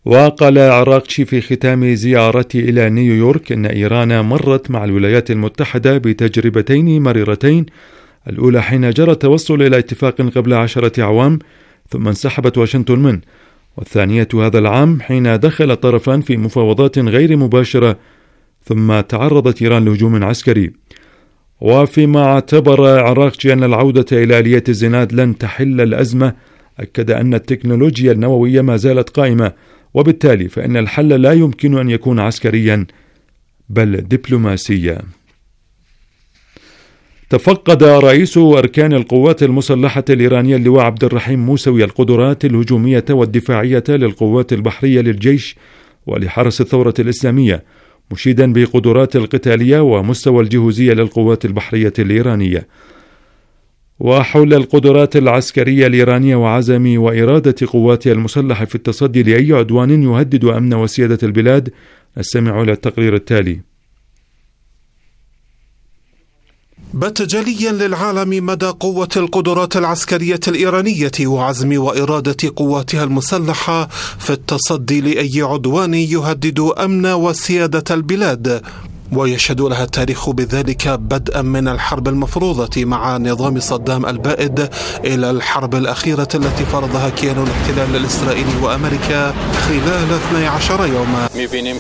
وقال عراقشي في ختام زيارته إلى نيويورك أن إيران مرت مع الولايات المتحدة بتجربتين مريرتين، الأولى حين جرى التوصل إلى اتفاق قبل 10 أعوام ثم انسحبت واشنطن منه، والثانية هذا العام حين دخل الطرفان في مفاوضات غير مباشرة ثم تعرضت إيران لهجوم عسكري. وفيما اعتبر عراقشي أن العودة إلى آلية الزناد لن تحل الأزمة، أكد أن التكنولوجيا النووية ما زالت قائمة، وبالتالي فإن الحل لا يمكن أن يكون عسكريا بل دبلوماسيا. تفقد رئيس أركان القوات المسلحة الإيرانية اللواء عبد الرحيم موسوي القدرات الهجومية والدفاعية للقوات البحرية للجيش ولحرس الثورة الإسلامية، مشيدا بقدرات القتالية ومستوى الجهوزية للقوات البحرية الإيرانية. وحول القدرات العسكرية الإيرانية وعزم وإرادة قواتها المسلحة في التصدي لأي عدوان يهدد أمن وسيادة البلاد، نستمع إلى التقرير التالي. بات جليا للعالم مدى قوة القدرات العسكرية الإيرانية وعزم وإرادة قواتها المسلحة في التصدي لأي عدوان يهدد أمن وسيادة البلاد، ويشهد لها التاريخ بذلك بدءا من الحرب المفروضة مع نظام صدام البائد إلى الحرب الأخيرة التي فرضها كيان الاحتلال الإسرائيلي وأمريكا خلال 12 يوما.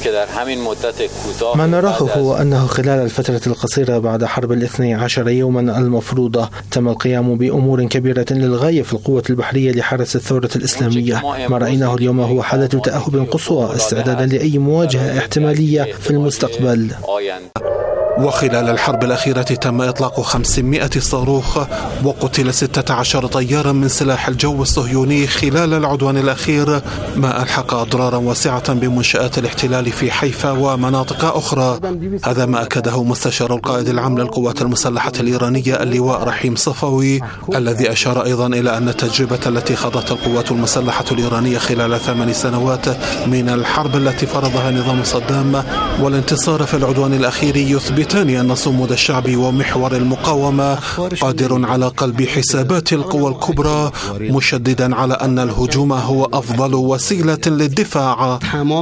ما نراه هو أنه خلال الفترة القصيرة بعد حرب 12 يوما المفروضة تم القيام بأمور كبيرة للغاية في القوة البحرية لحرس الثورة الإسلامية. ما رأيناه اليوم هو حالة تأهب قصوى استعدادا لأي مواجهة احتمالية في المستقبل. وخلال الحرب الأخيرة تم إطلاق 500 صاروخ وقتل 16 طيارا من سلاح الجو الصهيوني خلال العدوان الأخير، ما ألحق أضرارا واسعة بمنشآت الاحتلال في حيفا ومناطق أخرى. هذا ما أكده مستشار القائد العام للقوات المسلحة الإيرانية اللواء رحيم صفوي، الذي أشار أيضا إلى أن التجربة التي خاضتها القوات المسلحة الإيرانية خلال 8 سنوات من الحرب التي فرضها نظام صدام والانتصار في العدوان الأخير يثبتان أن صمود الشعب ومحور المقاومة قادر على قلب حسابات القوى الكبرى، مشددا على أن الهجوم هو أفضل وسيلة للدفاع.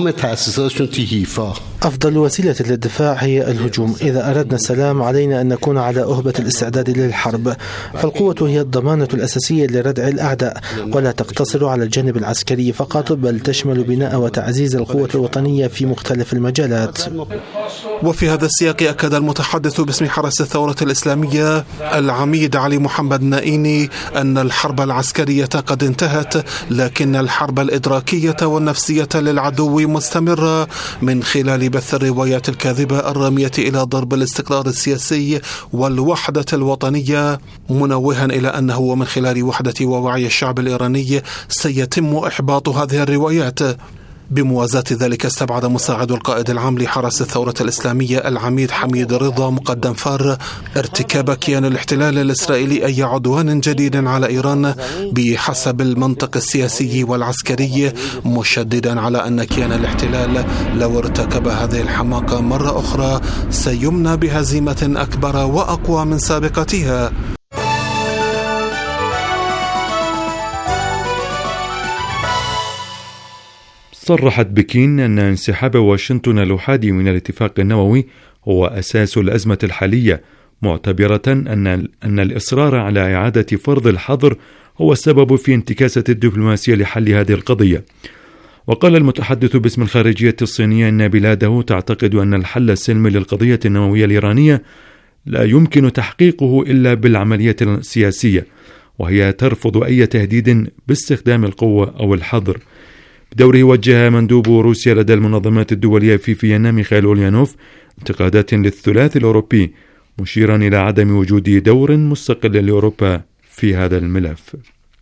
أفضل وسيلة للدفاع هي الهجوم. إذا أردنا السلام علينا أن نكون على أهبة الاستعداد للحرب، فالقوة هي الضمانة الأساسية لردع الأعداء، ولا تقتصر على الجانب العسكري فقط، بل تشمل بناء وتعزيز القوة الوطنية في مختلف المجالات. وفي هذا السياق أكد المتحدث باسم حرس الثورة الإسلامية العميد علي محمد نائيني أن الحرب العسكرية قد انتهت، لكن الحرب الإدراكية والنفسية للعدو مستمرة من خلال بث الروايات الكاذبة الرامية إلى ضرب الاستقرار السياسي والوحدة الوطنية، منوها إلى أنه ومن خلال وحدة ووعي الشعب الإيراني سيتم إحباط هذه الروايات. بموازاة ذلك استبعد مساعد القائد العام لحرس الثورة الإسلامية العميد حميد رضا مقدم فار ارتكاب كيان الاحتلال الإسرائيلي أي عدوان جديد على إيران بحسب المنطق السياسي والعسكري، مشددا على أن كيان الاحتلال لو ارتكب هذه الحماقة مرة أخرى سيمنى بهزيمة أكبر وأقوى من سابقتها. صرحت بكين أن انسحاب واشنطن الأحادي من الاتفاق النووي هو أساس الأزمة الحالية، معتبرة أن الإصرار على إعادة فرض الحظر هو السبب في انتكاسة الدبلوماسية لحل هذه القضية. وقال المتحدث باسم الخارجية الصينية أن بلاده تعتقد أن الحل السلمي للقضية النووية الإيرانية لا يمكن تحقيقه إلا بالعملية السياسية، وهي ترفض أي تهديد باستخدام القوة أو الحظر. بدوره وجه مندوب روسيا لدى المنظمات الدولية في فيينا ميخائيل أوليانوف انتقادات للثلاثي الأوروبي، مشيرا إلى عدم وجود دور مستقل لأوروبا في هذا الملف.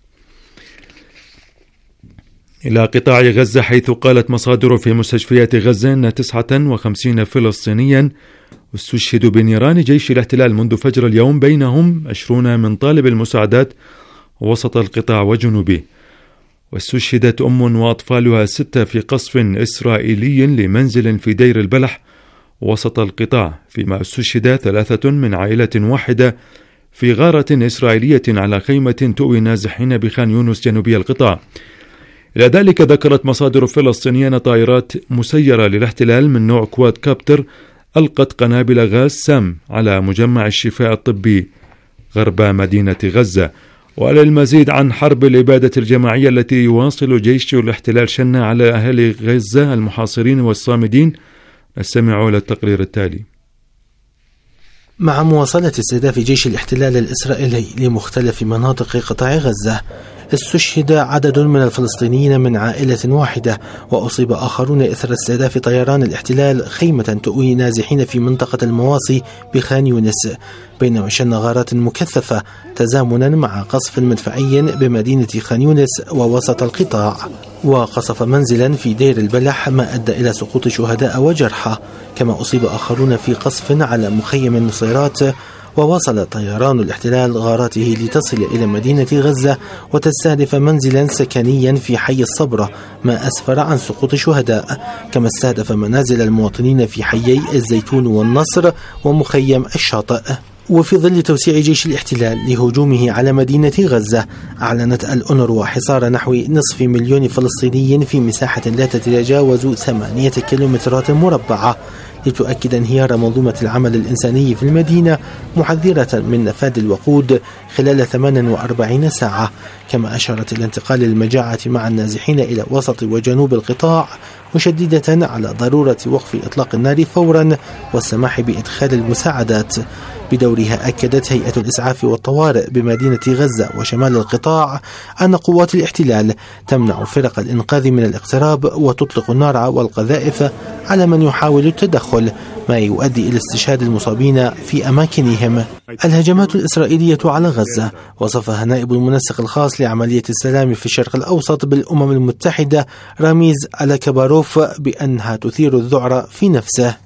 إلى قطاع غزة، حيث قالت مصادر في مستشفيات غزة أن 59 فلسطينيا استشهدوا بنيران جيش الاحتلال منذ فجر اليوم، بينهم 20 من طالب المساعدات وسط القطاع وجنوبه. واستشهدت أم وأطفالها 6 في قصف إسرائيلي لمنزل في دير البلح وسط القطاع، فيما استشهد 3 من عائلة واحدة في غارة إسرائيلية على خيمة تؤوي نازحين بخان يونس جنوبي القطاع. إلى ذلك ذكرت مصادر فلسطينية أن طائرات مسيرة للاحتلال من نوع كواد كابتر ألقت قنابل غاز سام على مجمع الشفاء الطبي غرب مدينة غزة. وللمزيد عن حرب الإبادة الجماعية التي يواصل جيش الاحتلال شنها على أهالي غزة المحاصرين والصامدين، نستمع إلى التقرير التالي. مع مواصلة استهداف جيش الاحتلال الإسرائيلي لمختلف مناطق قطاع غزة، استشهد عدد من الفلسطينيين من عائلة واحدة، وأصيب آخرون إثر استهداف طيران الاحتلال خيمة تؤوي نازحين في منطقة المواصي بخان يونس، بينما شن غارات مكثفة تزامنا مع قصف مدفعي بمدينة خان يونس ووسط القطاع، وقصف منزلا في دير البلح ما أدى إلى سقوط شهداء وجرحى، كما أصيب آخرون في قصف على مخيم النصيرات. وواصل طيران الاحتلال غاراته لتصل إلى مدينة غزة وتستهدف منزلا سكنيا في حي الصبرة، ما أسفر عن سقوط شهداء، كما استهدف منازل المواطنين في حيي الزيتون والنصر ومخيم الشاطئ. وفي ظل توسيع جيش الاحتلال لهجومه على مدينة غزة، أعلنت الأونروا حصار نحو نصف مليون فلسطيني في مساحة لا تتجاوز 8 كيلومترات مربعة، لتؤكد انهيار منظومة العمل الإنساني في المدينة، محذرة من نفاذ الوقود خلال 48 ساعة، كما أشارت إلى انتقال المجاعة مع النازحين إلى وسط وجنوب القطاع، مشددة على ضرورة وقف إطلاق النار فورا والسماح بإدخال المساعدات. بدورها أكدت هيئة الإسعاف والطوارئ بمدينة غزة وشمال القطاع أن قوات الاحتلال تمنع فرق الإنقاذ من الاقتراب وتطلق النار والقذائف على من يحاول التدخل، ما يؤدي إلى استشهاد المصابين في أماكنهم. الهجمات الإسرائيلية على غزة وصفها نائب المنسق الخاص لعملية السلام في الشرق الأوسط بالأمم المتحدة راميز ألاكباروف بأنها تثير الذعر في نفسه.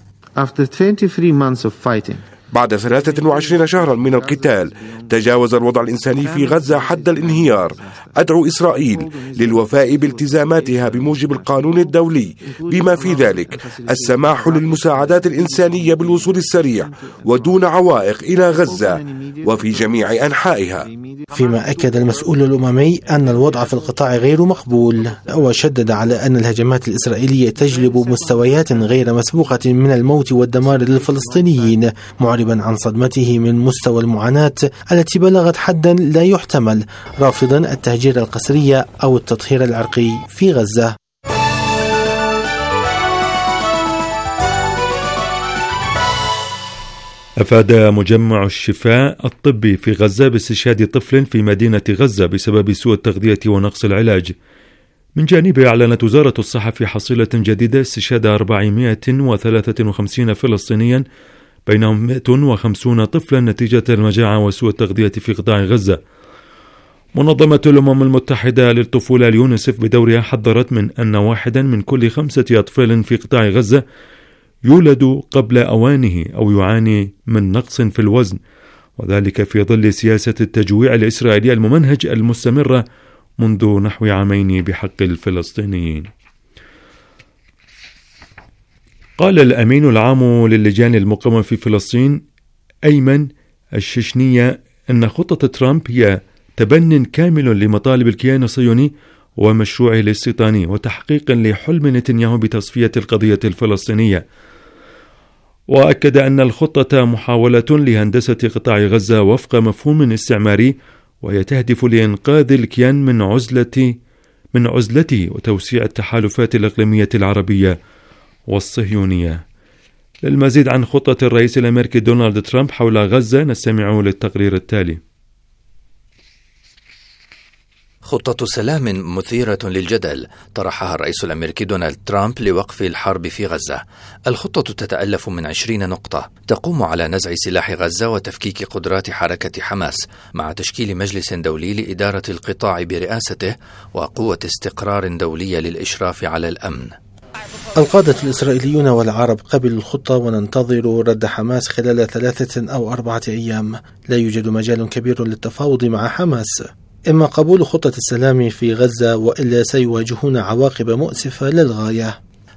بعد 23 شهرا من القتال تجاوز الوضع الإنساني في غزة حد الانهيار. أدعو إسرائيل للوفاء بالتزاماتها بموجب القانون الدولي، بما في ذلك السماح للمساعدات الإنسانية بالوصول السريع ودون عوائق إلى غزة وفي جميع أنحائها. فيما أكد المسؤول الأممي أن الوضع في القطاع غير مقبول، وشدد على أن الهجمات الإسرائيلية تجلب مستويات غير مسبوقة من الموت والدمار للفلسطينيين، معربا عن صدمته من مستوى المعاناة التي بلغت حدا لا يحتمل، رافضا التهجير القسري أو التطهير العرقي في غزة. أفاد مجمع الشفاء الطبي في غزة باستشهاد طفل في مدينة غزة بسبب سوء التغذية ونقص العلاج. من جانبه أعلنت وزارة الصحة في حصيلة جديدة استشهاد 453 فلسطينيا، بينهم 150 طفلا نتيجة المجاعة وسوء التغذية في قطاع غزة. منظمة الأمم المتحدة للطفولة اليونيسف بدورها حذرت من أن واحدا من كل 5 أطفال في قطاع غزة يولد قبل أوانه أو يعاني من نقص في الوزن، وذلك في ظل سياسة التجويع الإسرائيلية الممنهج المستمرة منذ نحو عامين بحق الفلسطينيين. قال الأمين العام للجان المقامة في فلسطين أيمن الششنية أن خطة ترامب هي تبن كامل لمطالب الكيان الصهيوني ومشروعه الاستيطاني وتحقيق لحلم نتنياهو بتصفية القضية الفلسطينية. وأكد أن الخطة محاولة لهندسة قطاع غزة وفق مفهوم استعماري، وهي تهدف لإنقاذ الكيان من عزلته وتوسيع التحالفات الإقليمية العربية والصهيونية. للمزيد عن خطة الرئيس الأمريكي دونالد ترامب حول غزة نستمع للتقرير التالي. خطة سلام مثيرة للجدل طرحها الرئيس الأمريكي دونالد ترامب لوقف الحرب في غزة. الخطة تتألف من 20 نقطة تقوم على نزع سلاح غزة وتفكيك قدرات حركة حماس، مع تشكيل مجلس دولي لإدارة القطاع برئاسته وقوة استقرار دولية للإشراف على الأمن. القادة الإسرائيليون والعرب قبلوا الخطة وننتظر رد حماس خلال 3 أو 4 أيام. لا يوجد مجال كبير للتفاوض مع حماس، إما قبول خطة السلام في غزة وإلا سيواجهون عواقب مؤسفة للغاية.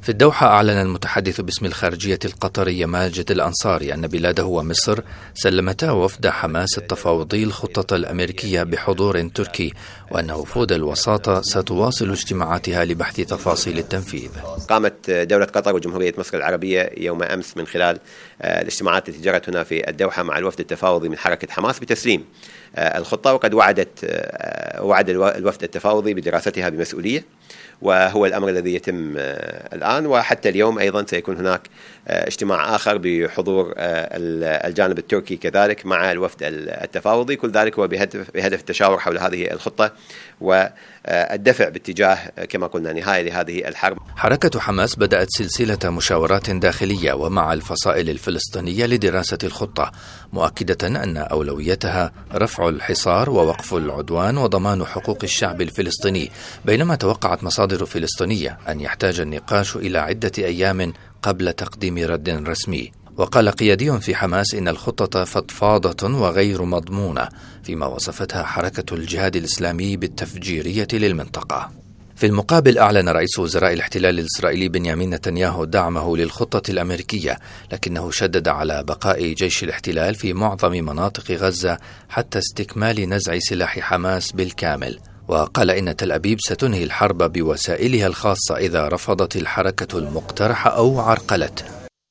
في الدوحة أعلن المتحدث باسم الخارجية القطرية ماجد الأنصاري أن بلاده ومصر سلمتا وفد حماس التفاوضي الخطة الأمريكية بحضور تركي، وأن وفود الوساطة ستواصل اجتماعاتها لبحث تفاصيل التنفيذ. قامت دولة قطر وجمهورية مصر العربية يوم أمس من خلال الاجتماعات التي جرت هنا في الدوحة مع الوفد التفاوضي من حركة حماس بتسليم الخطة، وقد وعد الوفد التفاوضي بدراستها بمسؤولية، وهو الأمر الذي يتم الآن. وحتى اليوم أيضا سيكون هناك اجتماع آخر بحضور الجانب التركي كذلك مع الوفد التفاوضي، كل ذلك هو بهدف التشاور حول هذه الخطة والدفع باتجاه كما قلنا نهاية لهذه الحرب. حركة حماس بدأت سلسلة مشاورات داخلية ومع الفصائل الفلسطينية لدراسة الخطة، مؤكدة أن أولويتها رفع الحصار ووقف العدوان وضمان حقوق الشعب الفلسطيني، بينما توقعت مصادر فلسطينية أن يحتاج النقاش إلى عدة أيام قبل تقديم رد رسمي. وقال قيادي في حماس إن الخطة فضفاضة وغير مضمونة، فيما وصفتها حركة الجهاد الإسلامي بالتفجيرية للمنطقة. في المقابل أعلن رئيس وزراء الاحتلال الإسرائيلي بنيامين نتنياهو دعمه للخطة الأمريكية، لكنه شدد على بقاء جيش الاحتلال في معظم مناطق غزة حتى استكمال نزع سلاح حماس بالكامل. وقال إن تل أبيب ستنهي الحرب بوسائلها الخاصة إذا رفضت الحركة المقترحة أو عرقلته.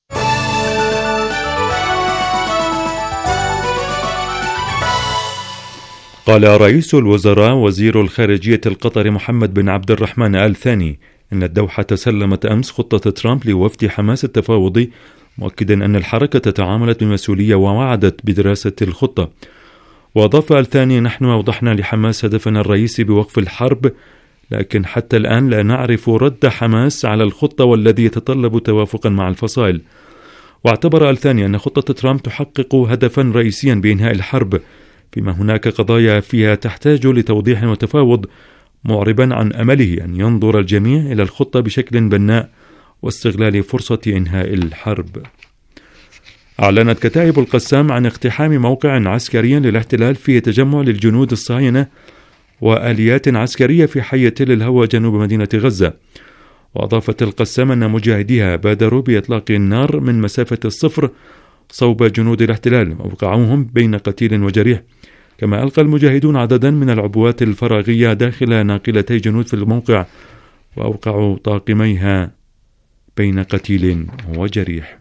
قال رئيس الوزراء وزير الخارجية القطري محمد بن عبد الرحمن آل ثاني إن الدوحة سلمت أمس خطة ترامب لوفد حماس التفاوضي، مؤكدا أن الحركة تعاملت بمسؤولية ووعدت بدراسة الخطة. وأضاف آل ثاني: نحن أوضحنا لحماس هدفنا الرئيسي بوقف الحرب، لكن حتى الآن لا نعرف رد حماس على الخطة والذي يتطلب توافقا مع الفصائل. واعتبر آل ثاني أن خطة ترامب تحقق هدفا رئيسيا بإنهاء الحرب، فيما هناك قضايا فيها تحتاج لتوضيح وتفاوض، معربا عن أمله أن ينظر الجميع إلى الخطة بشكل بناء واستغلال فرصة إنهاء الحرب. أعلنت كتائب القسام عن اقتحام موقع عسكري للاحتلال فيه تجمع للجنود الصهاينة وآليات عسكرية في حي تل الهوى جنوب مدينة غزة. وأضافت القسام أن مجاهديها بادروا بإطلاق النار من مسافة الصفر صوب جنود الاحتلال وأوقعوهم بين قتيل وجريح، كما ألقى المجاهدون عددا من العبوات الفراغية داخل ناقلتي جنود في الموقع وأوقعوا طاقميها بين قتيل وجريح.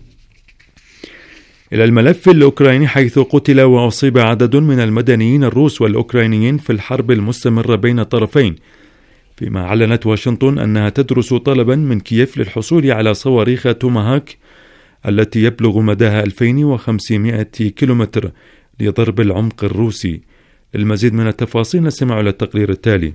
إلى الملف الأوكراني، حيث قتل وأصيب عدد من المدنيين الروس والأوكرانيين في الحرب المستمرة بين الطرفين، فيما أعلنت واشنطن أنها تدرس طلبا من كييف للحصول على صواريخ توماهاك التي يبلغ مداها 2500 كيلومتر لضرب العمق الروسي. المزيد من التفاصيل نستمع إلى التقرير التالي.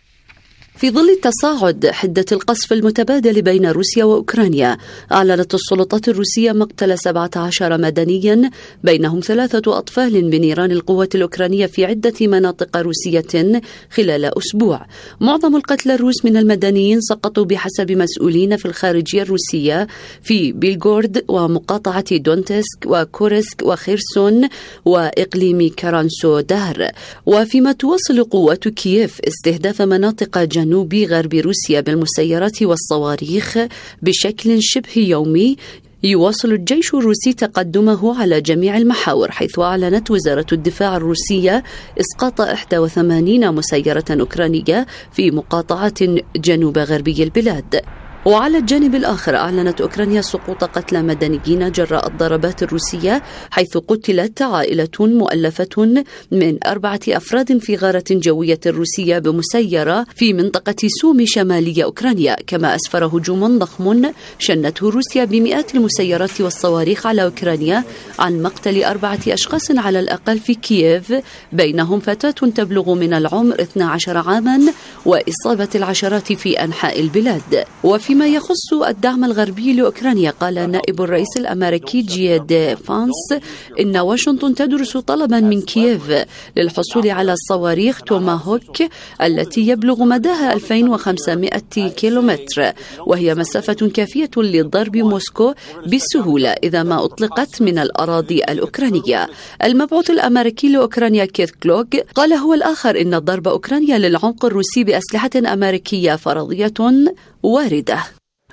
في ظل تصاعد حدة القصف المتبادل بين روسيا وأوكرانيا، أعلنت السلطات الروسية مقتل 17 مدنيا بينهم 3 أطفال بنيران القوات الأوكرانية في عدة مناطق روسية خلال أسبوع. معظم القتلى الروس من المدنيين سقطوا بحسب مسؤولين في الخارجية الروسية في بيلغورد ومقاطعة دونتسك وكورسك وخيرسون وإقليم كرانسودار. وفيما تواصل قوات كييف استهداف مناطق جنوب غرب روسيا بالمسيرات والصواريخ بشكل شبه يومي، يواصل الجيش الروسي تقدمه على جميع المحاور، حيث أعلنت وزارة الدفاع الروسية إسقاط 81 مسيرة أوكرانية في مقاطعة جنوب غربي البلاد. وعلى الجانب الآخر أعلنت أوكرانيا سقوط قتلى مدنيين جراء الضربات الروسية، حيث قتلت عائلة مؤلفة من 4 أفراد في غارة جوية روسية بمسيرة في منطقة سومي شمالية أوكرانيا. كما أسفر هجوم ضخم شنته روسيا بمئات المسيرات والصواريخ على أوكرانيا عن مقتل 4 أشخاص على الأقل في كييف، بينهم فتاة تبلغ من العمر 12 عاما، وإصابة العشرات في أنحاء البلاد. وفيما يخص الدعم الغربي لأوكرانيا، قال نائب الرئيس الأمريكي جيد فانس إن واشنطن تدرس طلبا من كييف للحصول على صواريخ توماهوك التي يبلغ مداها 2500 كيلومتر، وهي مسافة كافية لضرب موسكو بسهولة إذا ما أطلقت من الأراضي الأوكرانية. المبعوث الأمريكي لأوكرانيا كيث كلوغ قال هو الآخر إن ضرب أوكرانيا للعمق الروسي بأسلحة أمريكية فرضية واردة.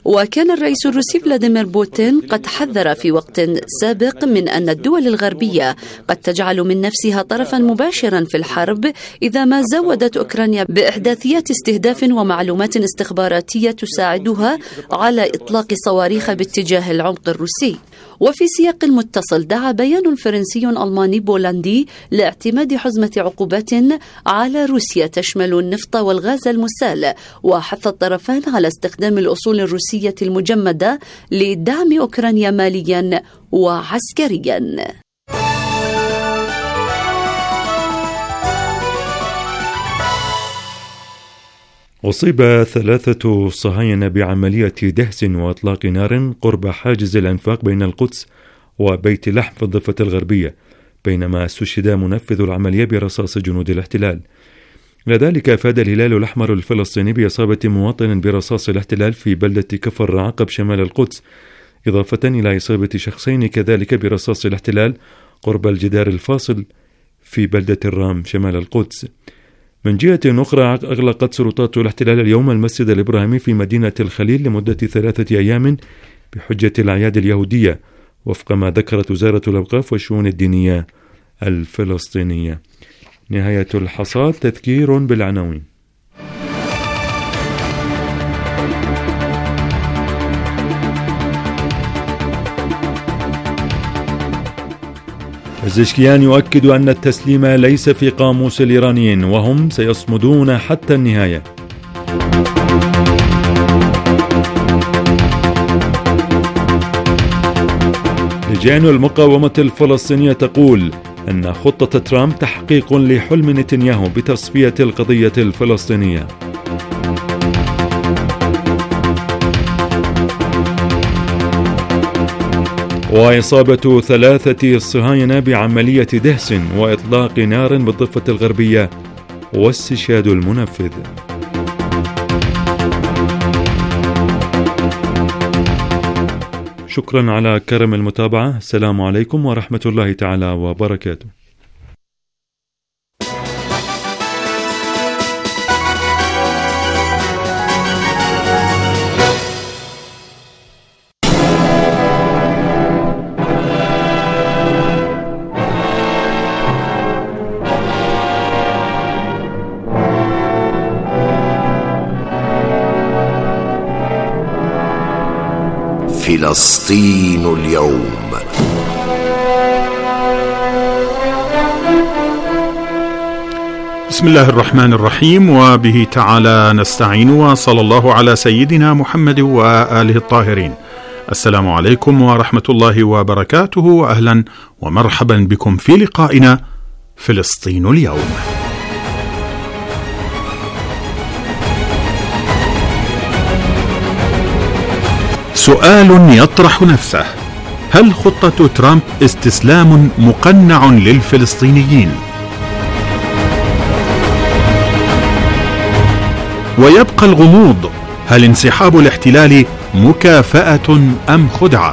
وكان الرئيس الروسي فلاديمير بوتين قد حذر في وقت سابق من أن الدول الغربية قد تجعل من نفسها طرفا مباشرا في الحرب إذا ما زودت أوكرانيا بإحداثيات استهداف ومعلومات استخباراتية تساعدها على إطلاق صواريخ باتجاه العمق الروسي. وفي سياق متصل دعا بيان فرنسي ألماني بولندي لاعتماد حزمة عقوبات على روسيا تشمل النفط والغاز المسال، وحث الطرفان على استخدام الأصول الروسية المجمدة لدعم أوكرانيا ماليا وعسكريا. أصيب 3 صهاينة بعملية دهس وإطلاق نار قرب حاجز الأنفاق بين القدس وبيت لحم في الضفة الغربية، بينما استشهد منفذ العملية برصاص جنود الاحتلال. لذلك أفاد الهلال الأحمر الفلسطيني بإصابة مواطن برصاص الاحتلال في بلدة كفر عقب شمال القدس، إضافة إلى إصابة شخصين كذلك برصاص الاحتلال قرب الجدار الفاصل في بلدة الرام شمال القدس. من جهة أخرى أغلقت سلطات الاحتلال اليوم المسجد الإبراهيمي في مدينة الخليل لمدة 3 أيام بحجة الأعياد اليهودية، وفق ما ذكرت وزارة الأوقاف والشؤون الدينية الفلسطينية. نهاية الحصاد. تذكير بالعناوين. پزشکیان يؤكد أن التسليم ليس في قاموس الإيرانيين وهم سيصمدون حتى النهاية. لجان المقاومة الفلسطينية تقول أن خطة ترامب تحقيق لحلم نتنياهو بتصفية القضية الفلسطينية. وإصابة 3 صهاينة بعملية دهس وإطلاق نار بالضفة الغربية واستشهاد المنفذ. شكرا على كرم المتابعة. السلام عليكم ورحمة الله تعالى وبركاته. فلسطين اليوم. بسم الله الرحمن الرحيم، وبه تعالى نستعين، وصلى الله على سيدنا محمد وآله الطاهرين. السلام عليكم ورحمة الله وبركاته، وأهلا ومرحبا بكم في لقائنا فلسطين اليوم. سؤال يطرح نفسه: هل خطة ترامب استسلام مقنع للفلسطينيين؟ ويبقى الغموض: هل انسحاب الاحتلال مكافأة أم خدعة؟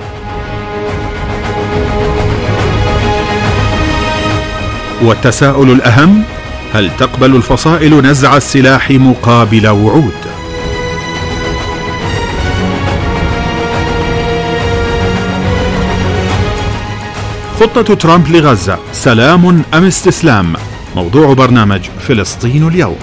والتساؤل الأهم: هل تقبل الفصائل نزع السلاح مقابل وعود؟ خطة ترامب لغزة، سلام أم استسلام؟ موضوع برنامج فلسطين اليوم.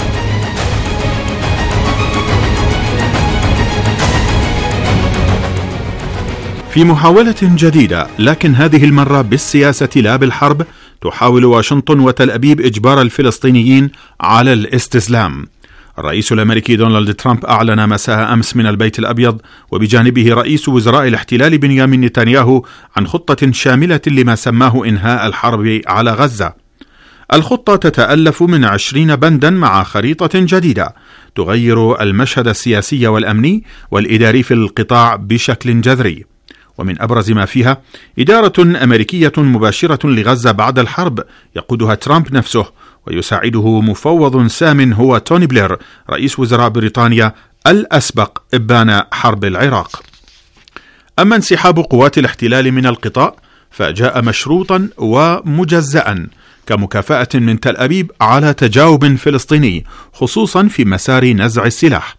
في محاولة جديدة، لكن هذه المرة بالسياسة لا بالحرب، تحاول واشنطن وتل أبيب إجبار الفلسطينيين على الاستسلام. الرئيس الأمريكي دونالد ترامب أعلن مساء أمس من البيت الأبيض وبجانبه رئيس وزراء الاحتلال بنيامين نتنياهو عن خطة شاملة لما سماه إنهاء الحرب على غزة. الخطة تتألف من 20 بندا مع خريطة جديدة تغير المشهد السياسي والأمني والإداري في القطاع بشكل جذري، ومن أبرز ما فيها إدارة أمريكية مباشرة لغزة بعد الحرب يقودها ترامب نفسه، ويساعده مفوض سام هو توني بلير رئيس وزراء بريطانيا الأسبق إبان حرب العراق. أما انسحاب قوات الاحتلال من القطاع فجاء مشروطا ومجزأ كمكافأة من تل أبيب على تجاوب فلسطيني، خصوصا في مسار نزع السلاح.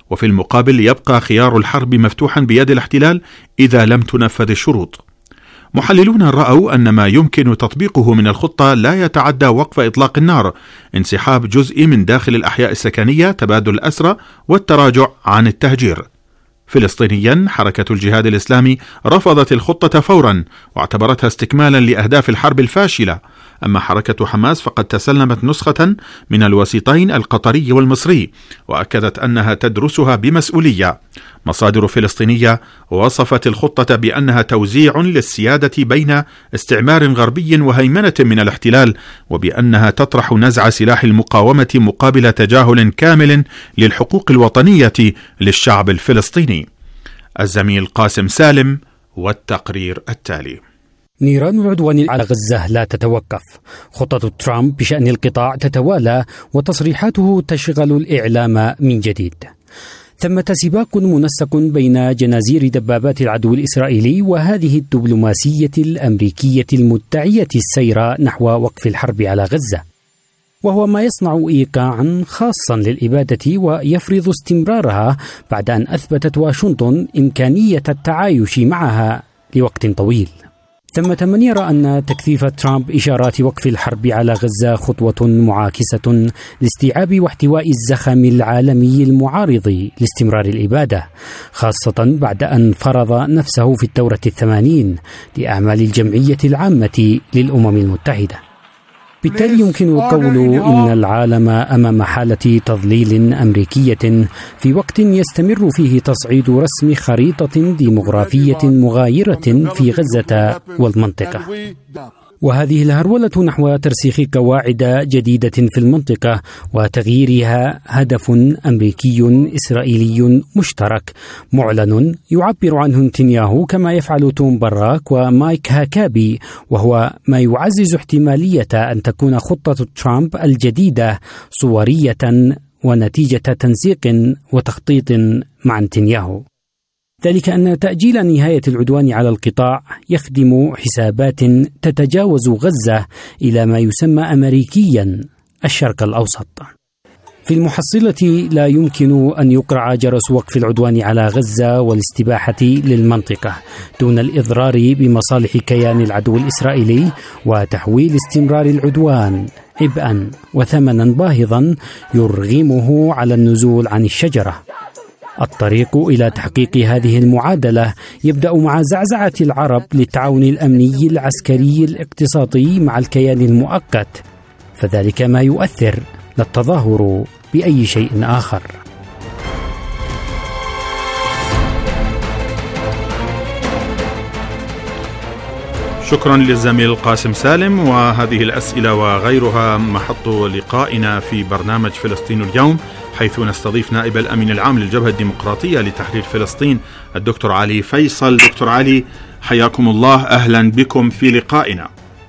وفي المقابل يبقى خيار الحرب مفتوحا بيد الاحتلال إذا لم تنفذ الشروط. محللون رأوا أن ما يمكن تطبيقه من الخطة لا يتعدى وقف إطلاق النار، انسحاب جزئي من داخل الأحياء السكنية، تبادل الأسرى، والتراجع عن التهجير. فلسطينيا حركة الجهاد الإسلامي رفضت الخطة فورا واعتبرتها استكمالا لأهداف الحرب الفاشلة، أما حركة حماس فقد تسلمت نسخة من الوسيطين القطري والمصري وأكدت أنها تدرسها بمسؤولية. مصادر فلسطينية وصفت الخطة بأنها توزيع للسيادة بين استعمار غربي وهيمنة من الاحتلال، وبأنها تطرح نزع سلاح المقاومة مقابل تجاهل كامل للحقوق الوطنية للشعب الفلسطيني. الزميل قاسم سالم والتقرير التالي. نيران العدوان على غزة لا تتوقف، خطط ترامب بشأن القطاع تتوالى، وتصريحاته تشغل الإعلام من جديد. ثمة سباق منسق بين جنازير دبابات العدو الإسرائيلي وهذه الدبلوماسية الأمريكية المدعية السير نحو وقف الحرب على غزة، وهو ما يصنع إيقاعا خاصا للإبادة ويفرض استمرارها بعد أن أثبتت واشنطن إمكانية التعايش معها لوقت طويل. ثمة من يرى أن تكثيف ترامب إشارات وقف الحرب على غزة خطوة معاكسة لاستيعاب واحتواء الزخم العالمي المعارض لاستمرار الإبادة، خاصة بعد أن فرض نفسه في الثورة 80 لأعمال الجمعية العامة للأمم المتحدة. بالتالي يمكن القول إن العالم أمام حالة تضليل أمريكية في وقت يستمر فيه تصعيد رسم خريطة ديمغرافية مغايرة في غزة والمنطقة. وهذه الهرولة نحو ترسيخ قواعد جديدة في المنطقة وتغييرها هدف أمريكي إسرائيلي مشترك معلن يعبر عنه نتنياهو كما يفعل توم براك ومايك هاكابي، وهو ما يعزز احتمالية أن تكون خطة ترامب الجديدة صورية ونتيجة تنسيق وتخطيط مع نتنياهو. ذلك أن تأجيل نهاية العدوان على القطاع يخدم حسابات تتجاوز غزة إلى ما يسمى أمريكيا الشرق الأوسط. في المحصلة لا يمكن أن يقرع جرس وقف العدوان على غزة والاستباحة للمنطقة دون الإضرار بمصالح كيان العدو الإسرائيلي وتحويل استمرار العدوان عبئا وثمنا باهظا يرغمه على النزول عن الشجرة. الطريق إلى تحقيق هذه المعادلة يبدأ مع زعزعة العرب للتعاون الأمني العسكري الاقتصادي مع الكيان المؤقت، فذلك ما يؤثر لا التظاهر بأي شيء آخر. شكرا للزميل قاسم سالم. وهذه الأسئلة وغيرها محط لقائنا في برنامج فلسطين اليوم، حيث نستضيف نائب الأمين العام للجبهة الديمقراطية لتحرير فلسطين الدكتور علي فيصل. دكتور علي، حياكم الله، أهلا بكم في لقائنا.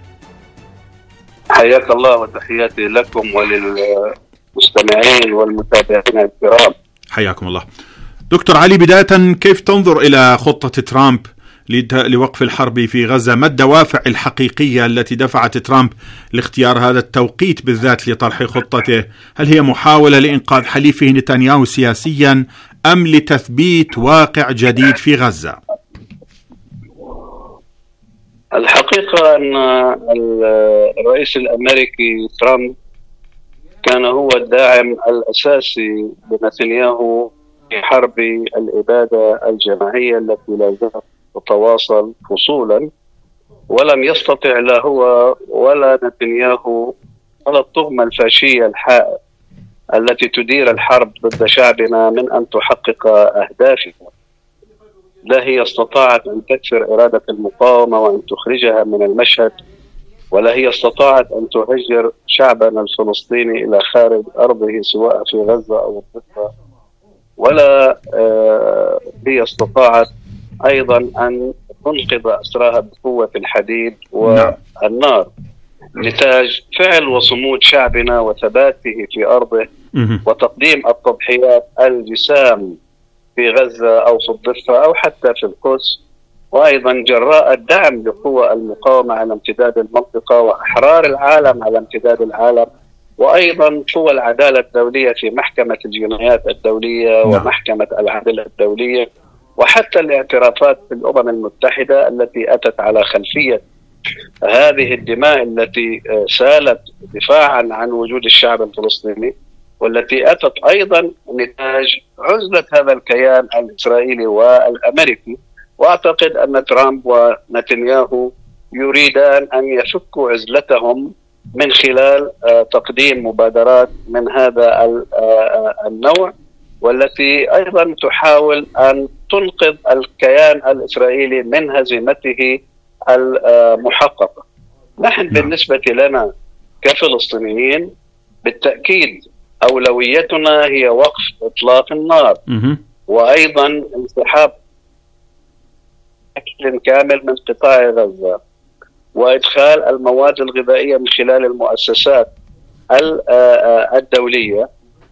حياك الله وتحياتي لكم وللمستمعين والمتابعين الكرام. حياكم الله. دكتور علي، بداية كيف تنظر إلى خطة ترامب لوقف الحرب في غزة؟ ما الدوافع الحقيقية التي دفعت ترامب لاختيار هذا التوقيت بالذات لطرح خطته؟ هل هي محاولة لإنقاذ حليفه نتنياهو سياسيا أم لتثبيت واقع جديد في غزة؟ الحقيقة أن الرئيس الأمريكي ترامب كان هو الداعم الأساسي لنتنياهو في حرب الإبادة الجماعية التي لا زالت تتواصل فصولا، ولم يستطع لا هو ولا نتنياهو ولا الطغمة الفاشية الحائر التي تدير الحرب ضد شعبنا من أن تحقق أهدافها. لا هي استطاعت أن تكسر إرادة المقاومة وأن تخرجها من المشهد، ولا هي استطاعت أن تهجر شعبنا الفلسطيني إلى خارج أرضه سواء في غزة أو الضفة، ولا هي استطاعت أيضا أن تنقذ أسراها بقوة الحديد والنار، نتاج فعل وصمود شعبنا وثباته في أرضه وتقديم التضحيات الجسام في غزة أو في الضفة أو حتى في القدس، وأيضا جراء الدعم لقوى المقاومة على امتداد المنطقة وأحرار العالم على امتداد العالم وأيضا قوى العدالة الدولية في محكمة الجنايات الدولية ومحكمة العدل الدولية، وحتى الاعترافات في الأمم المتحدة التي أتت على خلفية هذه الدماء التي سالت دفاعا عن وجود الشعب الفلسطيني، والتي أتت أيضا نتاج عزلة هذا الكيان الإسرائيلي والأمريكي. وأعتقد أن ترامب ونتنياهو يريدان أن يفكوا عزلتهم من خلال تقديم مبادرات من هذا النوع، والتي أيضا تحاول أن تنقذ الكيان الإسرائيلي من هزيمته المحققة. نحن بالنسبة لنا كفلسطينيين بالتأكيد أولويتنا هي وقف إطلاق النار، وأيضا انسحاب بشكل كامل من قطاع غزة، وإدخال المواد الغذائية من خلال المؤسسات الدولية،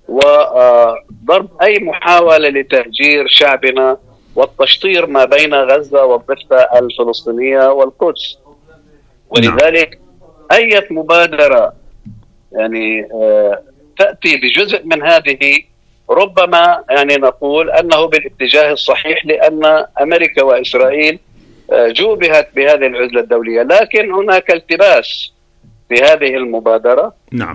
وضرب أي محاولة لتهجير شعبنا والتشطير ما بين غزة والضفة الفلسطينية والقدس. ولذلك أي مبادرة يعني تأتي بجزء من هذه ربما يعني نقول أنه بالاتجاه الصحيح، لأن أمريكا وإسرائيل جوبهت بهذه العزلة الدولية، لكن هناك التباس في هذه المبادرة. نعم.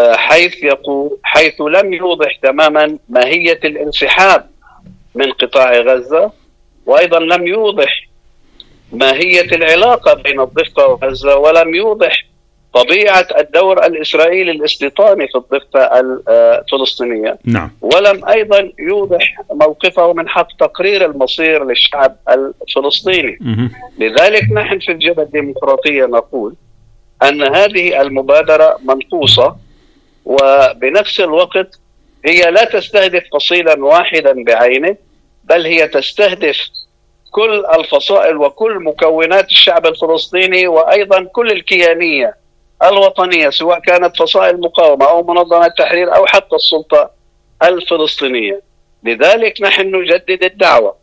حيث لم يوضح تماما ماهية الانسحاب من قطاع غزة، وأيضا لم يوضح ماهية العلاقة بين الضفة وغزة، ولم يوضح طبيعة الدور الإسرائيلي الاستيطاني في الضفة الفلسطينية. نعم. ولم أيضا يوضح موقفه من حق تقرير المصير للشعب الفلسطيني. لذلك نحن في الجبهة الديمقراطية نقول أن هذه المبادرة منقوصة، وبنفس الوقت هي لا تستهدف فصيلا واحدا بعينه، بل هي تستهدف كل الفصائل وكل مكونات الشعب الفلسطيني، وأيضا كل الكيانية الوطنية، سواء كانت فصائل مقاومة أو منظمة تحرير أو حتى السلطة الفلسطينية. لذلك نحن نجدد الدعوة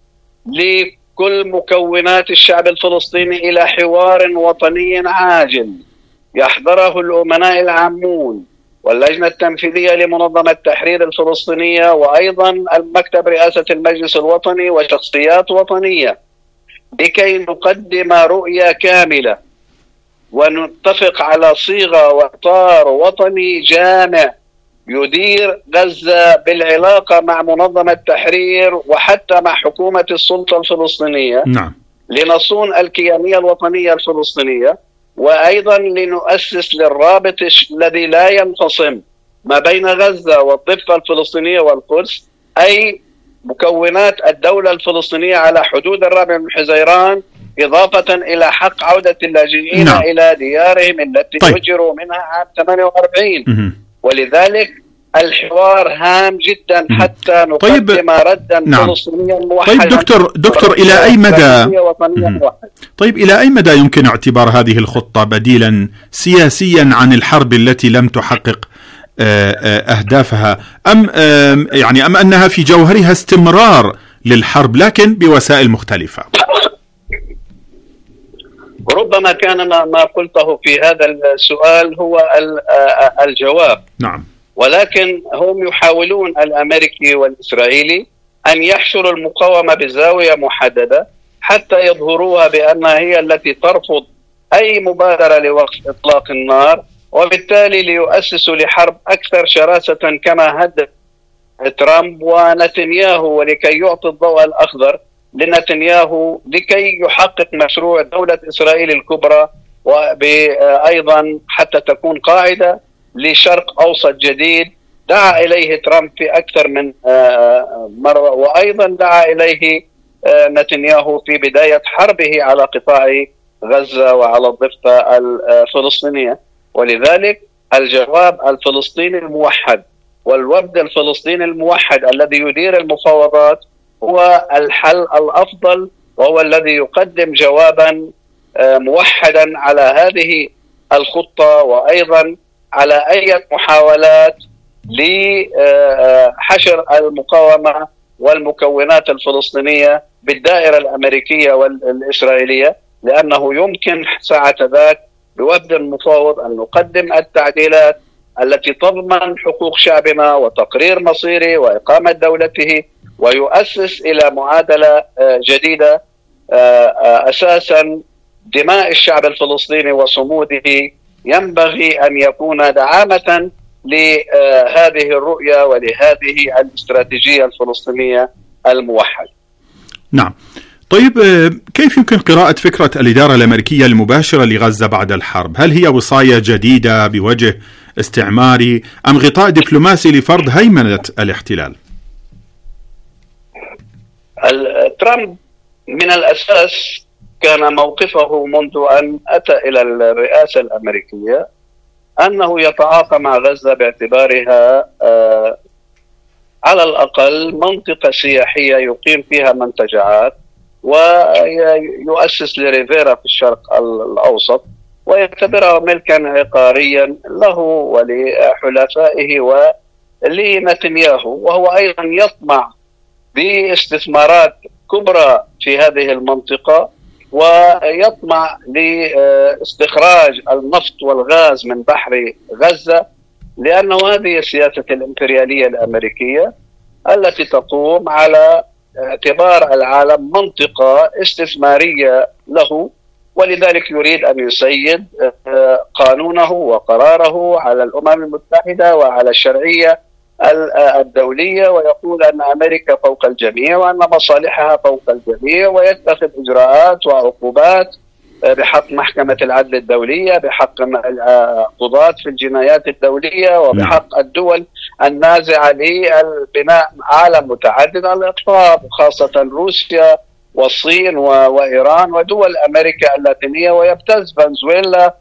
لكل مكونات الشعب الفلسطيني إلى حوار وطني عاجل يحضره الأمناء العامون واللجنة التنفيذية لمنظمة تحرير الفلسطينية، وأيضا المكتب رئاسة المجلس الوطني وشخصيات وطنية، لكي نقدم رؤية كاملة ونتفق على صيغة وإطار وطني جامع يدير غزة بالعلاقة مع منظمة تحرير وحتى مع حكومة السلطة الفلسطينية. نعم. لنصون الكيانية الوطنية الفلسطينية، وأيضا لنؤسس للرابط الذي لا ينفصم ما بين غزة والضفة الفلسطينية والقدس، أي مكونات الدولة الفلسطينية على حدود الرابع من حزيران، إضافة إلى حق عودة اللاجئين إلى ديارهم التي هجروا منها عام 48. ولذلك الحوار هام جدا حتى نقدم ردا فلسطينيا موحدا. طيب دكتور إلى أي مدى إلى أي مدى يمكن اعتبار هذه الخطة بديلا سياسيا عن الحرب التي لم تحقق أهدافها، أم أنها في جوهرها استمرار للحرب لكن بوسائل مختلفة؟ ربما كان ما قلته في هذا السؤال هو الجواب. نعم. ولكن هم يحاولون الأمريكي والإسرائيلي أن يحشروا المقاومة بزاوية محددة حتى يظهروها بأنها هي التي ترفض أي مبادرة لوقف إطلاق النار، وبالتالي ليؤسسوا لحرب أكثر شراسة كما هدد ترامب ونتنياهو، ولكي يعطي الضوء الأخضر لنتنياهو لكي يحقق مشروع دولة إسرائيل الكبرى، وأيضا حتى تكون قاعدة لشرق أوسط جديد دعا إليه ترامب في أكثر من مرة، وأيضا دعا إليه نتنياهو في بداية حربه على قطاع غزة وعلى الضفة الفلسطينية. ولذلك الجواب الفلسطيني الموحد والوفد الفلسطيني الموحد الذي يدير المفاوضات هو الحل الأفضل، وهو الذي يقدم جوابا موحدا على هذه الخطة، وأيضا على أي محاولات لحشر المقاومة والمكونات الفلسطينية بالدائرة الأمريكية والإسرائيلية، لأنه يمكن ساعة ذاك بوفد المفاوض أن نقدم التعديلات التي تضمن حقوق شعبنا وتقرير مصيره وإقامة دولته، ويؤسس إلى معادلة جديدة أساسا دماء الشعب الفلسطيني وصموده ينبغي أن يكون دعامة لهذه الرؤية ولهذه الاستراتيجية الفلسطينية الموحدة. نعم. طيب، كيف يمكن قراءة فكرة الإدارة الأمريكية المباشرة لغزة بعد الحرب؟ هل هي وصاية جديدة بوجه استعماري أم غطاء دبلوماسي لفرض هيمنة الاحتلال؟ ترامب من الأساس كان موقفه منذ أن أتى إلى الرئاسة الأمريكية أنه يتعاطى مع غزة باعتبارها على الأقل منطقة سياحية يقيم فيها منتجعات، ويؤسس لريفيرا في الشرق الأوسط، ويعتبرها ملكا عقاريا له ولحلفائه ولنتنياهو، وهو أيضا يطمع باستثمارات كبرى في هذه المنطقة، ويطمع لاستخراج النفط والغاز من بحر غزة، لأنه هذه السياسة الإمبريالية الأمريكية التي تقوم على اعتبار العالم منطقة استثمارية له، ولذلك يريد أن يسيد قانونه وقراره على الأمم المتحدة وعلى الشرعية الدولية، ويقول أن أمريكا فوق الجميع وأن مصالحها فوق الجميع، ويتخذ إجراءات وعقوبات بحق محكمة العدل الدولية، بحق القضاة في الجنايات الدولية، وبحق الدول النازعة للبناء عالم متعدد الأقطاب، خاصة روسيا والصين وإيران ودول أمريكا اللاتينية، ويبتز فنزويلا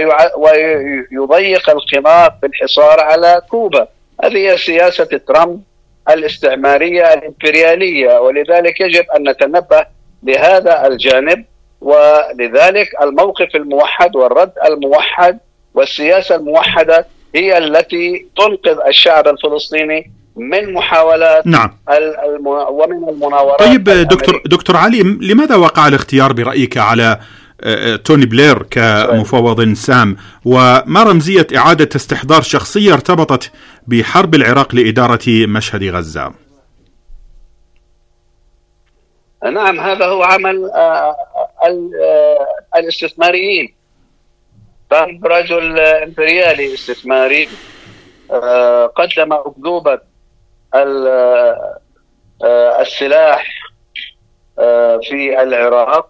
ويضيق الخناق بالحصار على كوبا. هذه سياسة ترامب الاستعمارية الإمبريالية، ولذلك يجب أن نتنبه لهذا الجانب، ولذلك الموقف الموحد والرد الموحد والسياسة الموحدة هي التي تنقذ الشعب الفلسطيني من محاولات ومن المناورات. طيب دكتور علي، لماذا وقع الاختيار برأيك على توني بلير كمفوض سام، وما رمزية إعادة استحضار شخصية ارتبطت بحرب العراق لإدارة مشهد غزة؟ نعم، هذا هو عمل الاستثماريين. ترامب رجل إمبريالي استثماري قدم أكذوبة السلاح في العراق،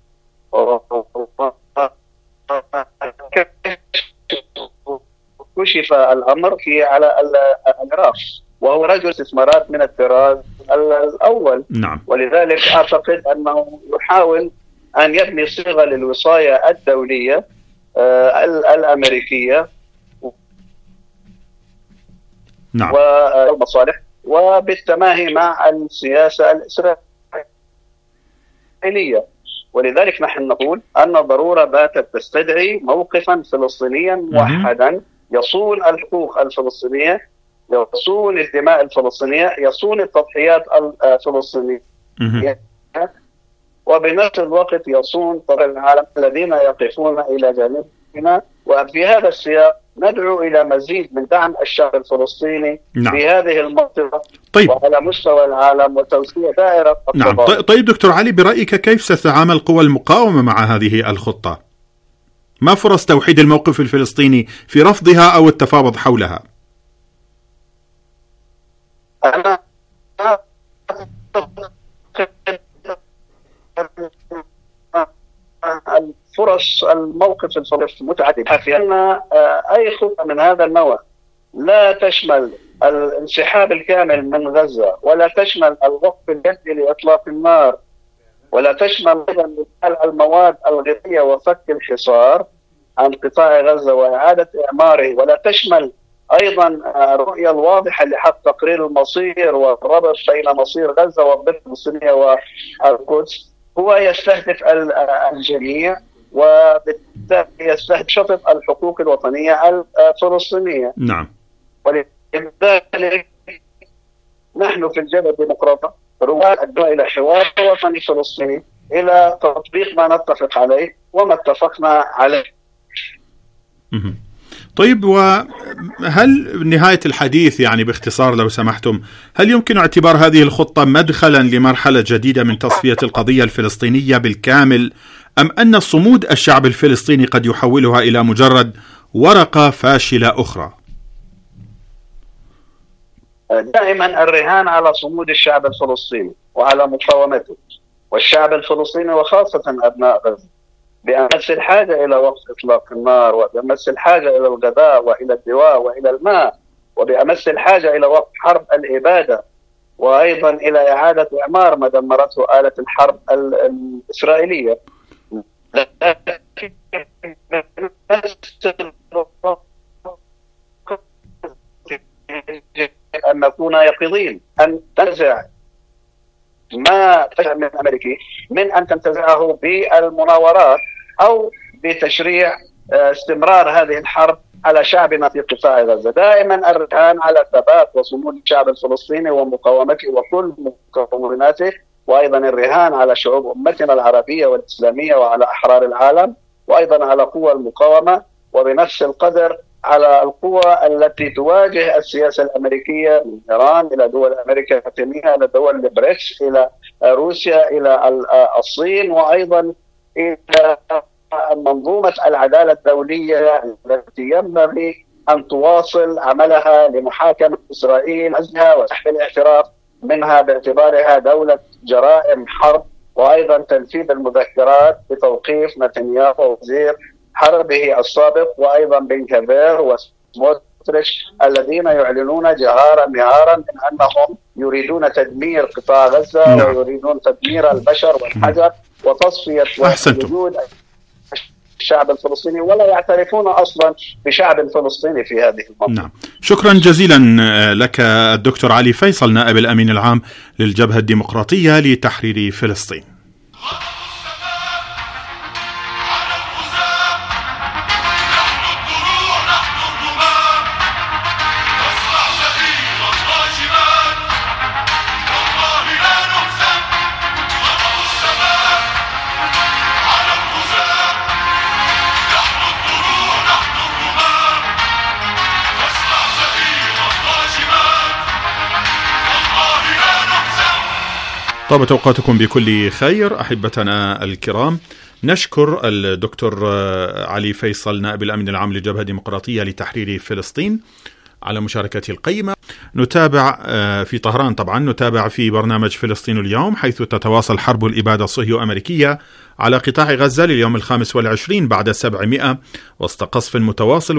كشف الأمر على العراق، وهو رجل استثمارات من الطراز الأول. نعم. ولذلك أعتقد أنه يحاول أن يبني صيغة للوصاية الدولية الأمريكية نعم. والمصالح، وبالتماهي مع السياسة الإسرائيلية. ولذلك نحن نقول أن الضرورة باتت تستدعي موقفا فلسطينيا موحدا يصون الحقوق الفلسطينية، يصون الدماء الفلسطينية، يصون التضحيات الفلسطينية، وبنفس الوقت يصون طرف العالم الذين يقفون إلى جانبنا. وفي هذا السياق ندعو إلى مزيد من دعم الشعب الفلسطيني في هذه المنطقة وعلى مستوى العالم وتوسيع دائرة التضامن. طيب دكتور علي، برأيك كيف ستتعامل قوى المقاومة مع هذه الخطة؟ ما فرص توحيد الموقف الفلسطيني في رفضها أو التفاوض حولها؟ أنا الفرص الموقف الفلسطيني متعددة، في أن أي خطة من هذا النوع لا تشمل الانسحاب الكامل من غزة، ولا تشمل الوقف اليدي لإطلاق النار، ولا تشمل أيضا المواد الغذائية وفك الحصار عن قطاع غزة وإعادة إعماره، ولا تشمل أيضا الرؤية الواضحة لحق تقرير المصير والربط بين مصير غزة والضفة الفلسطينية والقدس، هو يستهدف الجميع، وبالتالي يستهدف شطط الحقوق الوطنية الفلسطينية. نعم. ولذلك نحن في الجبهة الديمقراطية رواد الدعوة إلى حوار وطني فلسطيني، إلى تطبيق ما نتفق عليه وما اتفقنا عليه. طيب، وهل نهاية الحديث يعني باختصار لو سمحتم، هل يمكن اعتبار هذه الخطة مدخلا لمرحلة جديدة من تصفية القضية الفلسطينية بالكامل، أم أن صمود الشعب الفلسطيني قد يحولها إلى مجرد ورقة فاشلة أخرى؟ دائما الرهان على صمود الشعب الفلسطيني وعلى مقاومته، والشعب الفلسطيني وخاصة أبناء غزة بأمس الحاجة إلى وقف إطلاق النار، وبأمس الحاجة إلى الغذاء وإلى الدواء وإلى الماء، وبأمس الحاجة إلى وقف حرب الإبادة، وأيضا إلى إعادة إعمار ما دمرته آلة الحرب الإسرائيلية. أن نكون يقظين، أن تنزع ما تشاء من الأمريكي من أن تنتزعه بالمناورات أو بتشريع استمرار هذه الحرب على شعبنا في قطاع غزة. دائما الرهان على ثبات وصمود الشعب الفلسطيني ومقاومته وكل مكوناته، وأيضا الرهان على شعوب أمتنا العربية والإسلامية وعلى أحرار العالم، وأيضا على قوى المقاومة، وبنفس القدر على القوى التي تواجه السياسة الأمريكية من إيران إلى دول أمريكا اللاتينية إلى دول البريكس إلى روسيا إلى الصين، وأيضا إلى منظومة العدالة الدولية التي ينبغي أن تواصل عملها لمحاكمة إسرائيل وسحب الاعتراف منها باعتبارها دولة جرائم حرب، وأيضا تنفيذ المذكرات بتوقيف نتنياهو وزير حربه السابق، وأيضا بن كفير وسموتريتش الذين يعلنون جهارا نهارا من أنهم يريدون تدمير قطاع غزة ويريدون تدمير البشر والحجر وتصفية وجود الشعب الفلسطيني، ولا يعترفون أصلا بشعب فلسطيني في هذه المنطقة. نعم، شكرا جزيلا لك الدكتور علي فيصل، نائب الأمين العام للجبهة الديمقراطية لتحرير فلسطين. طابت أوقاتكم بكل خير أحبتنا الكرام. نشكر الدكتور علي فيصل نائب الأمين العام للجبهة الديمقراطية لتحرير فلسطين على مشاركته القيمة. نتابع في طهران طبعا، نتابع في برنامج فلسطين اليوم، حيث تتواصل حرب الإبادة الصهيو-أمريكية على قطاع غزة لليوم 25 بعد 700 وسط قصف متواصل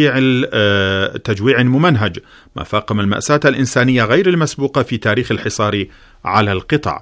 وتجويع ممنهج، ما فاقم المأساة الإنسانية غير المسبوقة في تاريخ الحصار على القطاع.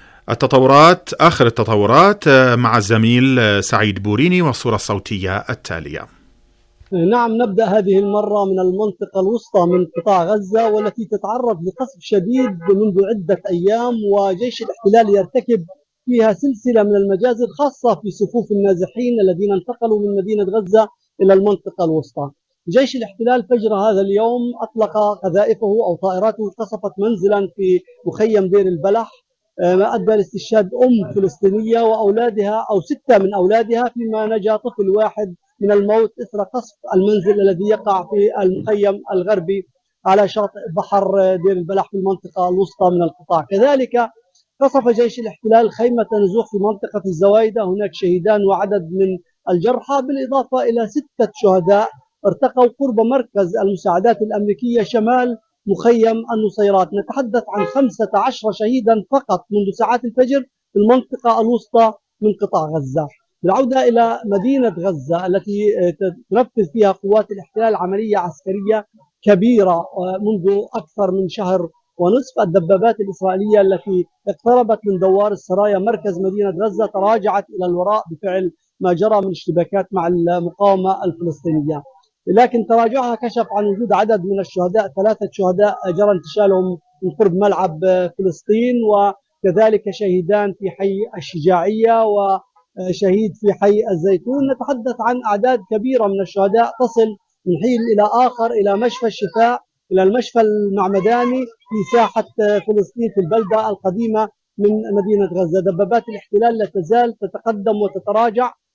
آخر التطورات مع الزميل سعيد بوريني والصورة الصوتية التالية. نعم، نبدأ هذه المرة من المنطقة الوسطى من قطاع غزة، والتي تتعرض لقصف شديد منذ عدة أيام، وجيش الاحتلال يرتكب فيها سلسلة من المجازر خاصة في صفوف النازحين الذين انتقلوا من مدينة غزة إلى المنطقة الوسطى. جيش الاحتلال فجر هذا اليوم أطلق قذائفه أو طائراته، قصفت منزلا في مخيم دير البلح، ما أدى لاستشهاد فلسطينية وأولادها أو 6 من أولادها، فيما نجا طفل واحد من الموت إثر قصف المنزل الذي يقع في المخيم الغربي على شاطئ بحر دير البلح في المنطقة الوسطى من القطاع. كذلك قصف جيش الاحتلال خيمة نزوح في منطقة الزوايدة، هناك شهيدان وعدد من الجرحى، بالإضافة إلى 6 شهداء ارتقوا قرب مركز المساعدات الأمريكية شمال مخيم النصيرات. نتحدث عن 15 شهيدا فقط منذ ساعات الفجر في المنطقة الوسطى من قطاع غزة. بالعودة إلى مدينة غزة التي تنفذ فيها قوات الاحتلال عملية عسكرية كبيرة منذ أكثر من شهر ونصف، الدبابات الإسرائيلية التي اقتربت من دوار السرايا مركز مدينة غزة تراجعت إلى الوراء بفعل ما جرى من اشتباكات مع المقاومة الفلسطينية، لكن تراجعها كشف عن وجود عدد من الشهداء. 3 شهداء جرى انتشالهم من قرب ملعب فلسطين، وكذلك شهيدان في حي الشجاعية وشهيد في حي الزيتون. نتحدث عن أعداد كبيرة من الشهداء تصل من حين إلى آخر إلى مشفى الشفاء، إلى المشفى المعمداني في ساحة فلسطين في البلدة القديمة من مدينة غزة. دبابات الاحتلال لا تزال تتقدم وتتراجع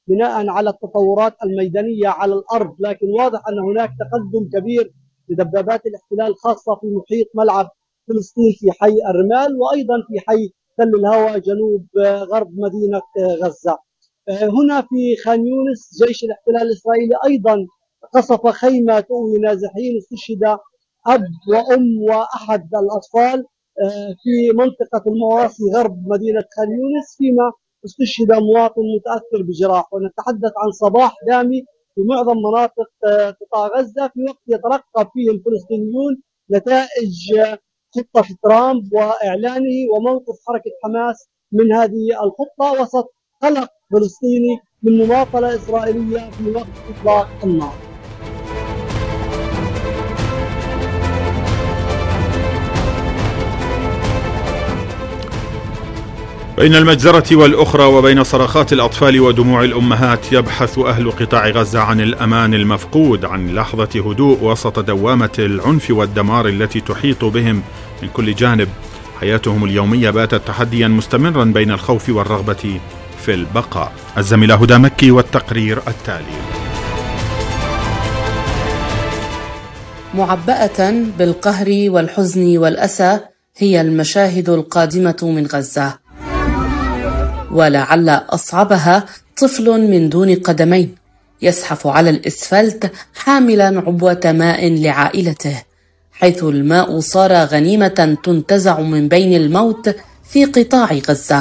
بناء على التطورات الميدانية على الأرض، لكن واضح أن هناك تقدم كبير لدبابات الاحتلال خاصة في محيط ملعب فلسطين في حي الرمال، وأيضا في حي تل الهوى جنوب غرب مدينة غزة. هنا في خان يونس جيش الاحتلال الإسرائيلي أيضا قصف خيمة تؤوي نازحين، استشهد أب وأم وأحد الأطفال في منطقة المواصي غرب مدينة خان يونس، فيما استشهد مواطن متأثر بجراح. ونتحدث عن صباح دامي في معظم مناطق قطاع غزة في وقت يترقب فيه الفلسطينيون نتائج خطة ترامب وإعلانه وموقف حركة حماس من هذه الخطة، وسط قلق فلسطيني من مماطلة إسرائيلية في وقت إطلاق النار. بين المجزرة والأخرى وبين صرخات الأطفال ودموع الأمهات يبحث أهل قطاع غزة عن الأمان المفقود، عن لحظة هدوء وسط دوامة العنف والدمار التي تحيط بهم من كل جانب. حياتهم اليومية باتت تحديا مستمرا بين الخوف والرغبة في البقاء. الزميلة هدى مكي والتقرير التالي. معبأة بالقهر والحزن والأسى هي المشاهد القادمة من غزة، ولعل أصعبها طفل من دون قدمين يزحف على الإسفلت حاملا عبوة ماء لعائلته، حيث الماء صار غنيمة تنتزع من بين الموت في قطاع غزة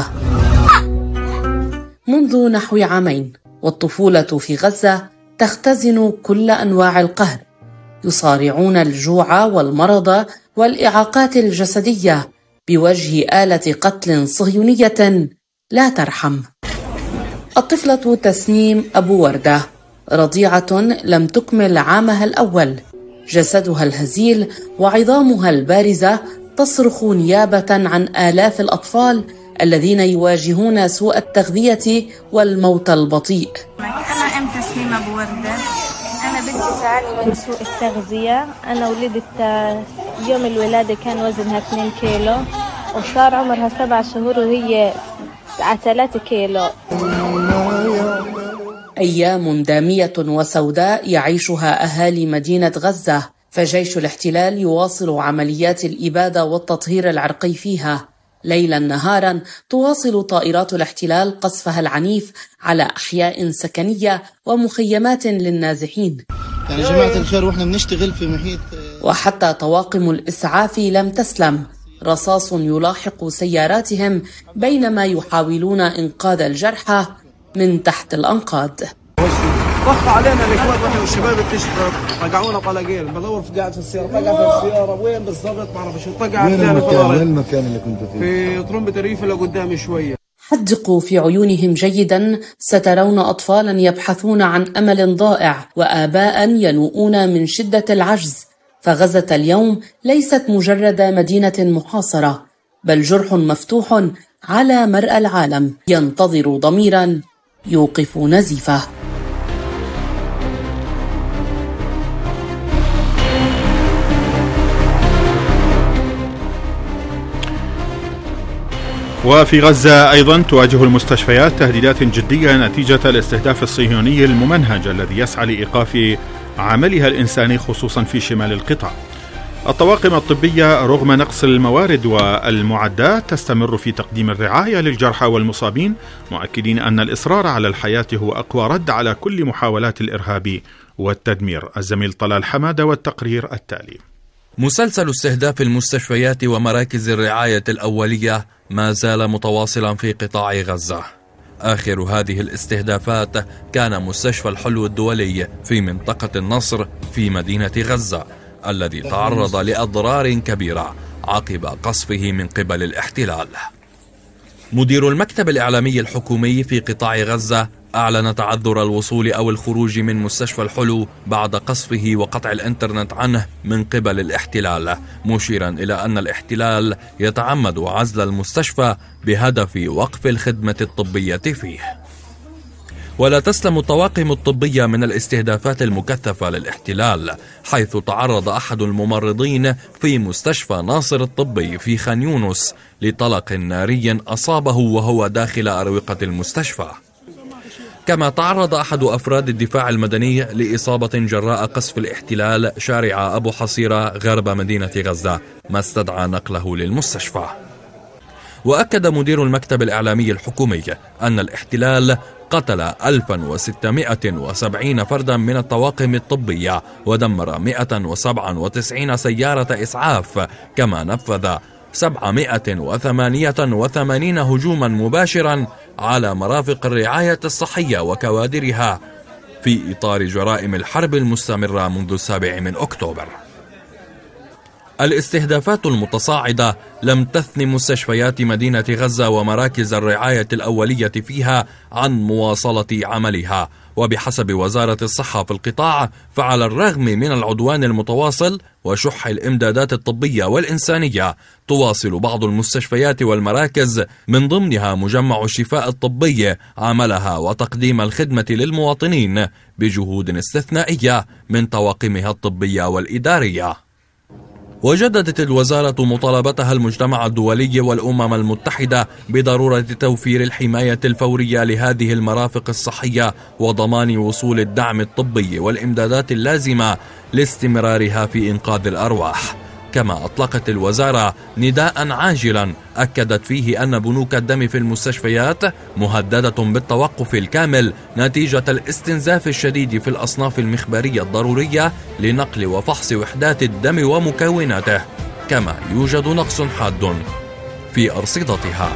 منذ نحو عامين. والطفولة في غزة تختزن كل أنواع القهر، يصارعون الجوع والمرض والإعاقات الجسدية بوجه آلة قتل صهيونية لا ترحم. الطفلة تسنيم أبو وردة رضيعة لم تكمل عامها الأول، جسدها الهزيل وعظامها البارزة تصرخ نيابة عن آلاف الأطفال الذين يواجهون سوء التغذية والموت البطيء. أنا أم تسنيم أبو وردة، أنا بنتي تعاني من سوء التغذية. أنا ولدت يوم الولادة كان وزنها 2 كيلو، وصار عمرها 7 شهور وهي 3 كيلو. أيام دامية وسوداء يعيشها أهالي مدينة غزة، فجيش الاحتلال يواصل عمليات الإبادة والتطهير العرقي فيها. ليلا نهارا تواصل طائرات الاحتلال قصفها العنيف على أحياء سكنية ومخيمات للنازحين. يعني جماعة الخير وإحنا بنشتغل في محيط، وحتى طواقم الإسعاف لم تسلم، رصاص يلاحق سياراتهم بينما يحاولون إنقاذ الجرحى من تحت الأنقاض. ضغط علينا الاخوات واحنا والشباب بتشتغل، رجعونا طلاقين، بدور في قاعد في السياره، طقع في السياره وين بالضبط ما بعرفش، طقع علينا. وين المكان اللي كنت فيه؟ في طرمبة الريف اللي قدامي شويه. حدقوا في عيونهم جيدا، سترون أطفالا يبحثون عن أمل ضائع وآباء ينوؤون من شدة العجز. فغزة اليوم ليست مجرد مدينة محاصرة، بل جرح مفتوح على مرأى العالم ينتظر ضميرا يوقف نزيفه. وفي غزة أيضا تواجه المستشفيات تهديدات جدية نتيجة الاستهداف الصهيوني الممنهج الذي يسعى لإيقاف عملها الإنساني خصوصا في شمال القطاع. الطواقم الطبية رغم نقص الموارد والمعدات تستمر في تقديم الرعاية للجرحى والمصابين، مؤكدين أن الإصرار على الحياة هو أقوى رد على كل محاولات الإرهاب والتدمير. الزميل طلال حمادة والتقرير التالي. مسلسل استهداف المستشفيات ومراكز الرعاية الأولية ما زال متواصلا في قطاع غزة. آخر هذه الاستهدافات كان مستشفى الحلو الدولي في منطقة النصر في مدينة غزة، الذي تعرض لأضرار كبيرة عقب قصفه من قبل الاحتلال. مدير المكتب الإعلامي الحكومي في قطاع غزة أعلن تعذر الوصول أو الخروج من مستشفى الحلو بعد قصفه وقطع الإنترنت عنه من قبل الاحتلال، مشيرا إلى أن الاحتلال يتعمد عزل المستشفى بهدف وقف الخدمة الطبية فيه. ولا تسلم الطواقم الطبية من الاستهدافات المكثفة للاحتلال، حيث تعرض أحد الممرضين في مستشفى ناصر الطبي في خان يونس لطلق ناري أصابه وهو داخل أروقة المستشفى. كما تعرض أحد أفراد الدفاع المدني لإصابة جراء قصف الاحتلال شارع أبو حصيرة غرب مدينة غزة، ما استدعى نقله للمستشفى. وأكد مدير المكتب الإعلامي الحكومي أن الاحتلال قتل 1670 فردا من الطواقم الطبية ودمر 197 سيارة إسعاف، كما نفذ 788 هجوما مباشرا على مرافق الرعاية الصحية وكوادرها في إطار جرائم الحرب المستمرة منذ 7 أكتوبر. الاستهدافات المتصاعدة لم تثن مستشفيات مدينة غزة ومراكز الرعاية الأولية فيها عن مواصلة عملها، وبحسب وزارة الصحة في القطاع، فعلى الرغم من العدوان المتواصل وشح الإمدادات الطبية والإنسانية، تواصل بعض المستشفيات والمراكز من ضمنها مجمع الشفاء الطبي عملها وتقديم الخدمة للمواطنين بجهود استثنائية من طواقمها الطبية والإدارية. وجددت الوزارة مطالبتها المجتمع الدولي والأمم المتحدة بضرورة توفير الحماية الفورية لهذه المرافق الصحية وضمان وصول الدعم الطبي والإمدادات اللازمة لاستمرارها في إنقاذ الأرواح. كما أطلقت الوزارة نداء عاجلا أكدت فيه أن بنوك الدم في المستشفيات مهددة بالتوقف الكامل نتيجة الاستنزاف الشديد في الأصناف المخبرية الضرورية لنقل وفحص وحدات الدم ومكوناته، كما يوجد نقص حاد في أرصدتها.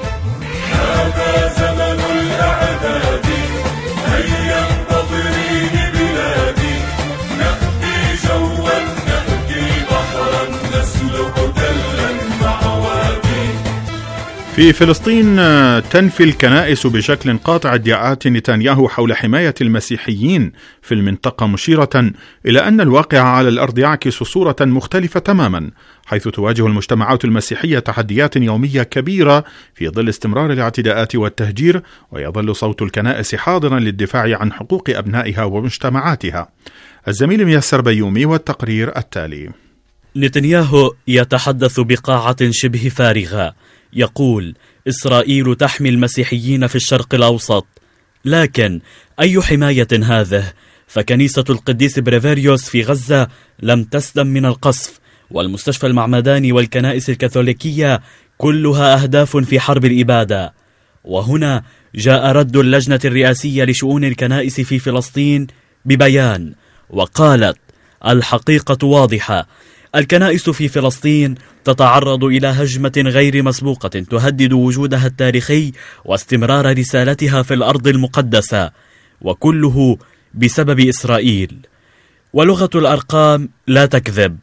هذا زمن الأعداد، هيا انتظري بلادي، نأتي جوا نأتي بحرا نسلك تلا مع وادي. في فلسطين تنفي الكنائس بشكل قاطع ادعاءات نتنياهو حول حماية المسيحيين في المنطقة، مشيرة إلى أن الواقع على الأرض يعكس صورة مختلفة تماما، حيث تواجه المجتمعات المسيحية تحديات يومية كبيرة في ظل استمرار الاعتداءات والتهجير، ويظل صوت الكنائس حاضرا للدفاع عن حقوق أبنائها ومجتمعاتها. الزميل ميسر بيومي والتقرير التالي. نتنياهو يتحدث بقاعة شبه فارغة، يقول: إسرائيل تحمي المسيحيين في الشرق الأوسط، لكن أي حماية هذه؟ فكنيسة القديس بريفيريوس في غزة لم تسلم من القصف، والمستشفى المعمداني والكنائس الكاثوليكية كلها أهداف في حرب الإبادة. وهنا جاء رد اللجنة الرئاسية لشؤون الكنائس في فلسطين ببيان، وقالت: الحقيقة واضحة، الكنائس في فلسطين تتعرض إلى هجمة غير مسبوقة تهدد وجودها التاريخي واستمرار رسالتها في الأرض المقدسة، وكله بسبب إسرائيل. ولغة الأرقام لا تكذب،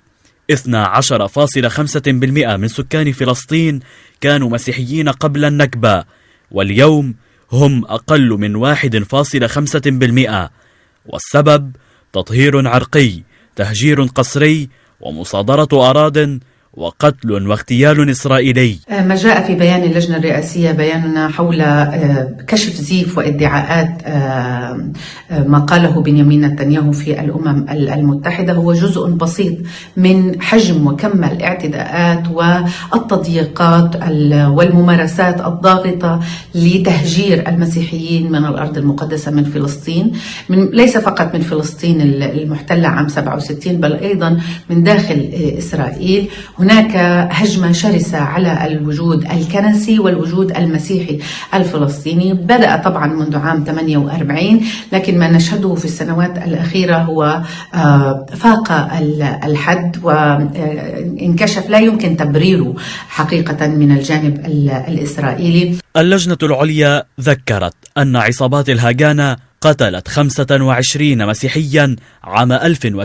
12.5% من سكان فلسطين كانوا مسيحيين قبل النكبة، واليوم هم أقل من 1.5%، والسبب تطهير عرقي، تهجير قسري، ومصادرة أراضٍ، وقتل واغتيال إسرائيلي. ما جاء في بيان اللجنة الرئاسية بياننا حول كشف زيف وادعاءات ما قاله بنيامين نتنياهو في الأمم المتحدة هو جزء بسيط من حجم وكم الاعتداءات والتضييقات والممارسات الضاغطة لتهجير المسيحيين من الأرض المقدسة من فلسطين، ليس فقط من فلسطين المحتلة عام 67 بل أيضا من داخل إسرائيل. هناك هجمة شرسة على الوجود الكنسي والوجود المسيحي الفلسطيني، بدأ طبعا منذ عام 48، لكن ما نشهده في السنوات الأخيرة هو فاق الحد وانكشف لا يمكن تبريره حقيقة من الجانب الإسرائيلي. اللجنة العليا ذكرت أن عصابات الهاجانا قتلت 25 مسيحيا عام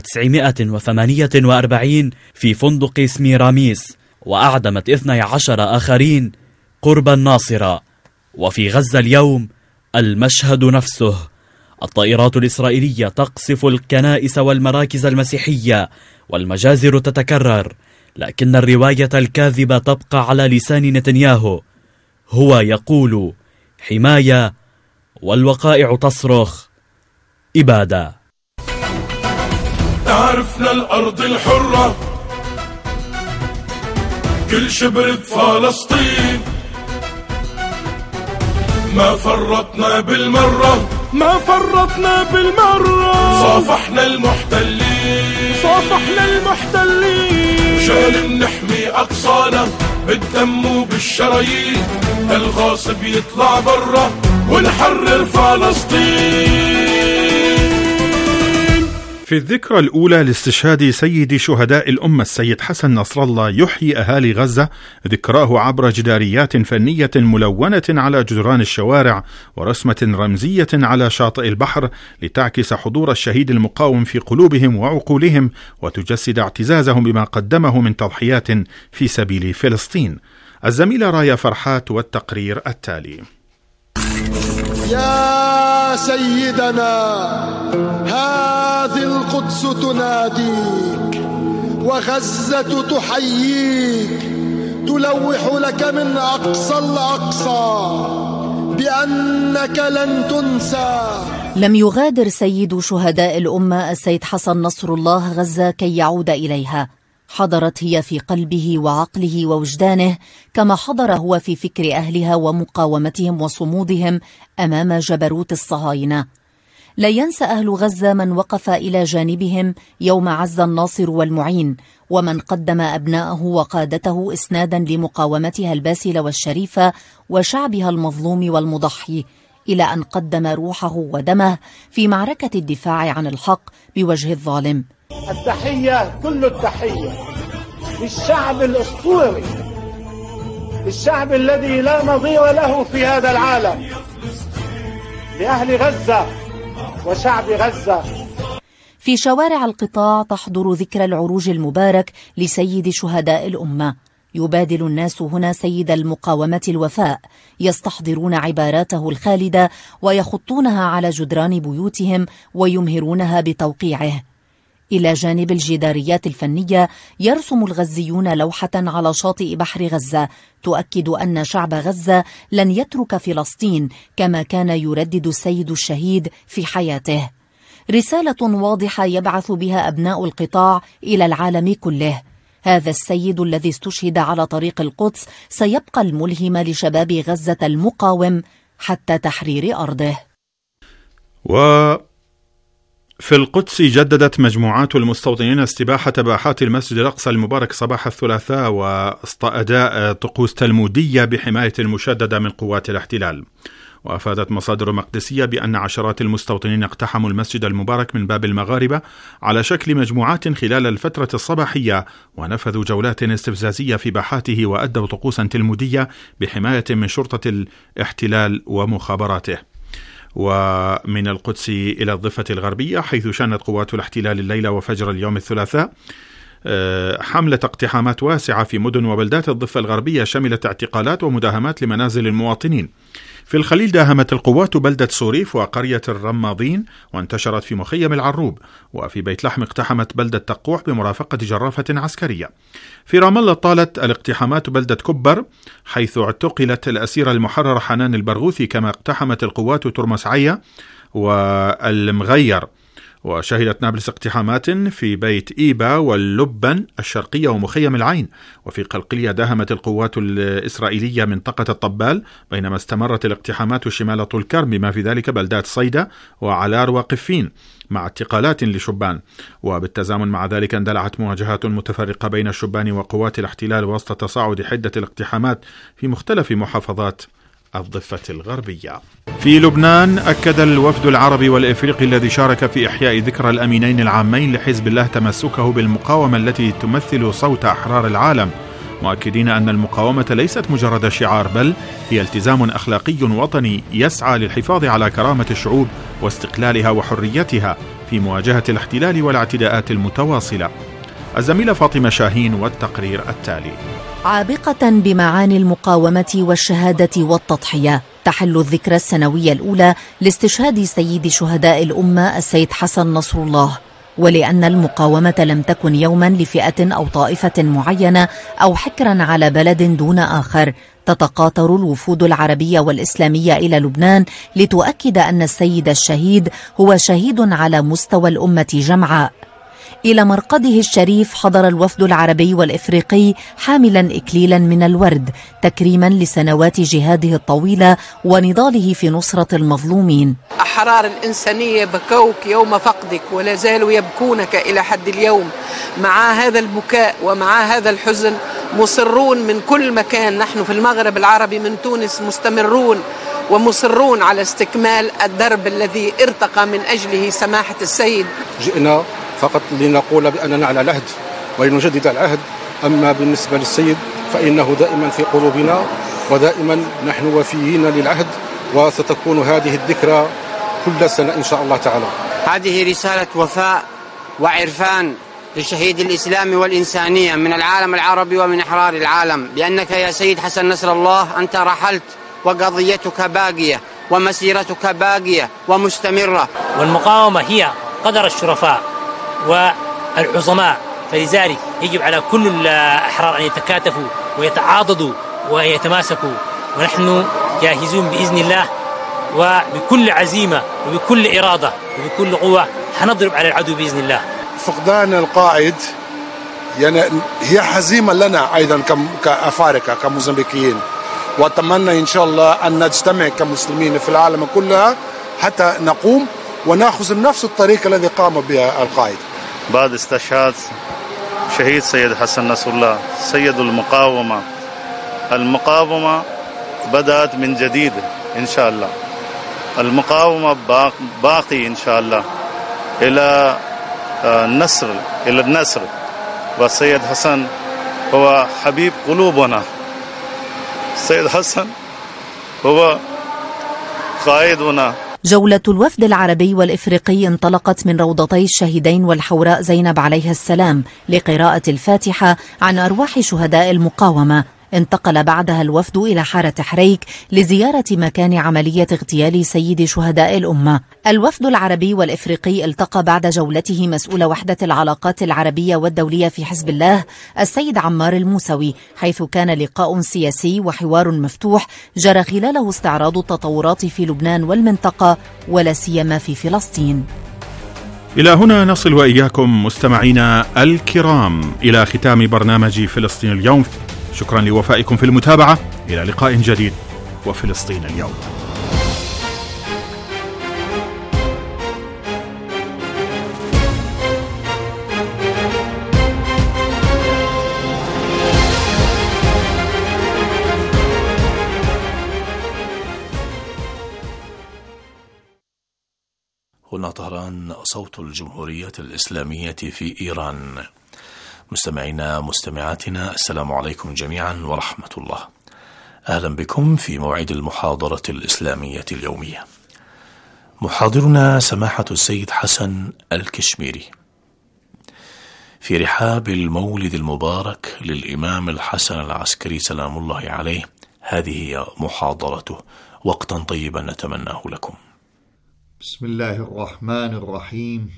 1948 في فندق سميراميس، وأعدمت 12 آخرين قرب الناصرة. وفي غزة اليوم المشهد نفسه، الطائرات الإسرائيلية تقصف الكنائس والمراكز المسيحية، والمجازر تتكرر، لكن الرواية الكاذبة تبقى على لسان نتنياهو. هو يقول حماية، والوقائع تصرخ إبادة. عرفنا الأرض الحرة، كل شبر بفلسطين، ما فرطنا بالمرة. ما فرطنا بالمرة، صافحنا المحتلين شغل نحمي أقصانا بالدم وبالشرايين، الغاصب يطلع برا ونحرر فلسطين. في الذكرى الأولى لاستشهاد سيد شهداء الأمة السيد حسن نصر الله، يحيي أهالي غزة ذكراه عبر جداريات فنية ملونة على جدران الشوارع ورسمة رمزية على شاطئ البحر لتعكس حضور الشهيد المقاوم في قلوبهم وعقولهم وتجسد اعتزازهم بما قدمه من تضحيات في سبيل فلسطين. الزميلة رايا فرحات والتقرير التالي. يا سيدنا هذه القدس تناديك وغزة تحييك، تلوح لك من أقصى الأقصى بأنك لن تنسى. لم يغادر سيد شهداء الأمة السيد حسن نصر الله غزة كي يعود إليها، حضرت هي في قلبه وعقله ووجدانه، كما حضر هو في فكر أهلها ومقاومتهم وصمودهم أمام جبروت الصهاينة. لا ينسى أهل غزة من وقف إلى جانبهم يوم عز الناصر والمعين، ومن قدم أبناءه وقادته إسنادا لمقاومتها الباسلة والشريفة وشعبها المظلوم والمضحي، إلى أن قدم روحه ودمه في معركة الدفاع عن الحق بوجه الظالم. التحية، كل التحية للشعب الأسطوري، للشعب الذي لا نظير له في هذا العالم، لأهل غزة وشعب غزة. في شوارع القطاع تحضر ذكرى العروج المبارك لسيد شهداء الأمة. يبادل الناس هنا سيد المقاومة الوفاء، يستحضرون عباراته الخالدة ويخطونها على جدران بيوتهم ويمهرونها بتوقيعه. إلى جانب الجداريات الفنية يرسم الغزيون لوحة على شاطئ بحر غزة تؤكد أن شعب غزة لن يترك فلسطين، كما كان يردد السيد الشهيد في حياته. رسالة واضحة يبعث بها أبناء القطاع إلى العالم كله. هذا السيد الذي استشهد على طريق القدس سيبقى الملهم لشباب غزة المقاوم حتى تحرير أرضه. في القدس جددت مجموعات المستوطنين استباحة باحات المسجد الأقصى المبارك صباح الثلاثاء وسط أداء طقوس تلمودية بحماية مشددة من قوات الاحتلال. وأفادت مصادر مقدسية بأن عشرات المستوطنين اقتحموا المسجد المبارك من باب المغاربة على شكل مجموعات خلال الفترة الصباحية، ونفذوا جولات استفزازية في باحاته وأدوا طقوسا تلمودية بحماية من شرطة الاحتلال ومخابراته. ومن القدس إلى الضفة الغربية، حيث شنت قوات الاحتلال الليلة وفجر اليوم الثلاثاء حملة اقتحامات واسعة في مدن وبلدات الضفة الغربية شملت اعتقالات ومداهمات لمنازل المواطنين. في الخليل داهمت القوات بلدة صوريف وقرية الرماضين وانتشرت في مخيم العروب. وفي بيت لحم اقتحمت بلدة تقوح بمرافقة جرافة عسكرية. في رام الله طالت الاقتحامات بلدة كبر حيث اعتقلت الأسيرة المحررة حنان البرغوثي، كما اقتحمت القوات ترمس عيا والمغير. وشهدت نابلس اقتحامات في بيت إيبا واللبن الشرقية ومخيم العين. وفي قلقلية داهمت القوات الإسرائيلية منطقة الطبال، بينما استمرت الاقتحامات شمال طول كرم بما في ذلك بلدات صيدا وعلار وقفين مع اعتقالات لشبان. وبالتزامن مع ذلك اندلعت مواجهات متفرقة بين الشبان وقوات الاحتلال وسط تصاعد حدة الاقتحامات في مختلف محافظات الضفة الغربية. في لبنان أكد الوفد العربي والإفريقي الذي شارك في إحياء ذكرى الأمينين العامين لحزب الله تمسكه بالمقاومة التي تمثل صوت أحرار العالم، مؤكدين أن المقاومة ليست مجرد شعار، بل هي التزام أخلاقي وطني يسعى للحفاظ على كرامة الشعوب واستقلالها وحريتها في مواجهة الاحتلال والاعتداءات المتواصلة. الزميلة فاطمة شاهين والتقرير التالي. عابقة بمعاني المقاومة والشهادة والتضحية، تحل الذكرى السنوية الأولى لاستشهاد سيد شهداء الأمة السيد حسن نصر الله. ولأن المقاومة لم تكن يوما لفئة أو طائفة معينة أو حكرا على بلد دون آخر، تتقاطر الوفود العربية والإسلامية إلى لبنان لتؤكد أن السيد الشهيد هو شهيد على مستوى الأمة جمعاء. إلى مرقده الشريف حضر الوفد العربي والإفريقي حاملا إكليلا من الورد تكريما لسنوات جهاده الطويلة ونضاله في نصرة المظلومين. الحرارة الإنسانية بكوك يوم فقدك ولا زالوا يبكونك إلى حد اليوم. مع هذا البكاء ومع هذا الحزن مصرون من كل مكان، نحن في المغرب العربي من تونس مستمرون ومصرون على استكمال الدرب الذي ارتقى من أجله سماحة السيد. جئنا فقط لنقول بأننا على العهد ولنجدد العهد، أما بالنسبة للسيد فإنه دائما في قلوبنا ودائما نحن وفيين للعهد، وستكون هذه الذكرى كل سنة إن شاء الله تعالى. هذه رسالة وفاء وعرفان لشهيد الإسلام والإنسانية من العالم العربي ومن أحرار العالم، بأنك يا سيد حسن نصر الله أنت رحلت وقضيتك باقية ومسيرتك باقية ومستمرة. والمقاومة هي قدر الشرفاء والعظماء، فلذلك يجب على كل الأحرار أن يتكاتفوا ويتعاضدوا ويتماسكوا، ونحن جاهزون بإذن الله وبكل عزيمة وبكل إرادة وبكل قوة حنضرب على العدو بإذن الله. فقدان القائد يعني هي حزيمة لنا أيضا كأفارقة كموزمبيكيين، وأتمنى إن شاء الله أن نجتمع كمسلمين في العالم كلها حتى نقوم ونأخذ نفس الطريق الذي قام بها القائد. بعد استشهاد شهيد سيد حسن نصر الله سيد المقاومة بدأت من جديد إن شاء الله. المقاومة باقي إن شاء الله إلى النصر، والسيد حسن هو حبيب قلوبنا. السيد حسن هو قائدنا. جولة الوفد العربي والإفريقي انطلقت من روضتي الشهيدين والحوراء زينب عليها السلام لقراءة الفاتحة عن أرواح شهداء المقاومة. انتقل بعدها الوفد إلى حارة حريك لزيارة مكان عملية اغتيال سيد شهداء الأمة. الوفد العربي والإفريقي التقى بعد جولته مسؤول وحدة العلاقات العربية والدولية في حزب الله السيد عمار الموسوي، حيث كان لقاء سياسي وحوار مفتوح جرى خلاله استعراض التطورات في لبنان والمنطقة ولا سيما في فلسطين. إلى هنا نصل وإياكم مستمعينا الكرام إلى ختام برنامج فلسطين اليوم. شكرا لوفائكم في المتابعة، إلى لقاء جديد وفلسطين اليوم. هنا طهران، صوت الجمهورية الإسلامية في إيران. مستمعينا مستمعاتنا، السلام عليكم جميعا ورحمة الله. أهلا بكم في موعد المحاضرة الإسلامية اليومية. محاضرنا سماحة السيد حسن الكشميري. في رحاب المولد المبارك للإمام الحسن العسكري سلام الله عليه، هذه هي محاضرته. وقتا طيبا نتمناه لكم. بسم الله الرحمن الرحيم.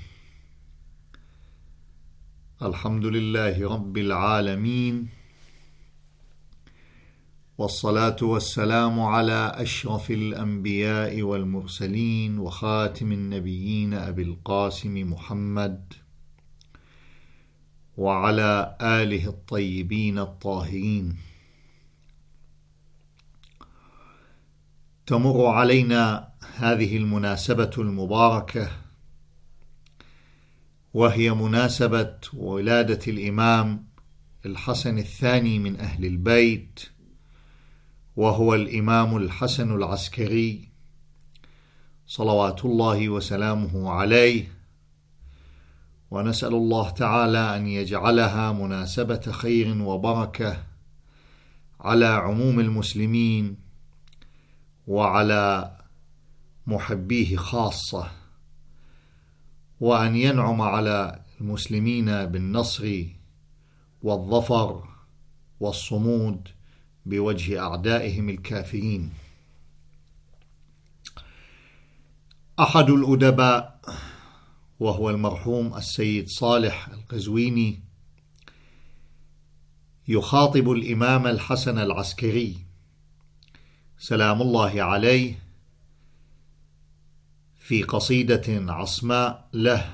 الحمد لله رب العالمين، والصلاة والسلام على أشرف الأنبياء والمرسلين وخاتم النبيين أبي القاسم محمد وعلى آله الطيبين الطاهرين. تمر علينا هذه المناسبة المباركة، وهي مناسبة ولادة الإمام الحسن الثاني من أهل البيت، وهو الإمام الحسن العسكري صلوات الله وسلامه عليه. ونسأل الله تعالى أن يجعلها مناسبة خير وبركة على عموم المسلمين وعلى محبيه خاصة، وأن ينعم على المسلمين بالنصر والظفر والصمود بوجه أعدائهم الكافرين. أحد الأدباء وهو المرحوم السيد صالح القزويني يخاطب الإمام الحسن العسكري سلام الله عليه في قصيدة عصماء له.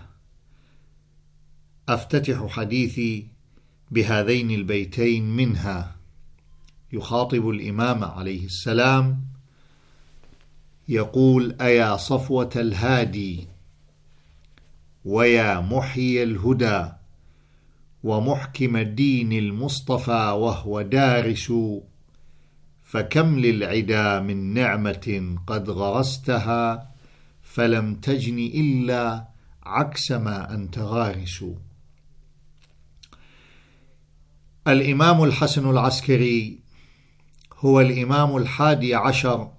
أفتتح حديثي بهذين البيتين منها. يخاطب الإمام عليه السلام يقول: أيا صفوة الهادي ويا محيي الهدى ومحكم الدين المصطفى وهو دارس، فكم للعدا من نعمة قد غرستها فلم تجن إلا عكس ما أنت غارس. الإمام الحسن العسكري هو الإمام 11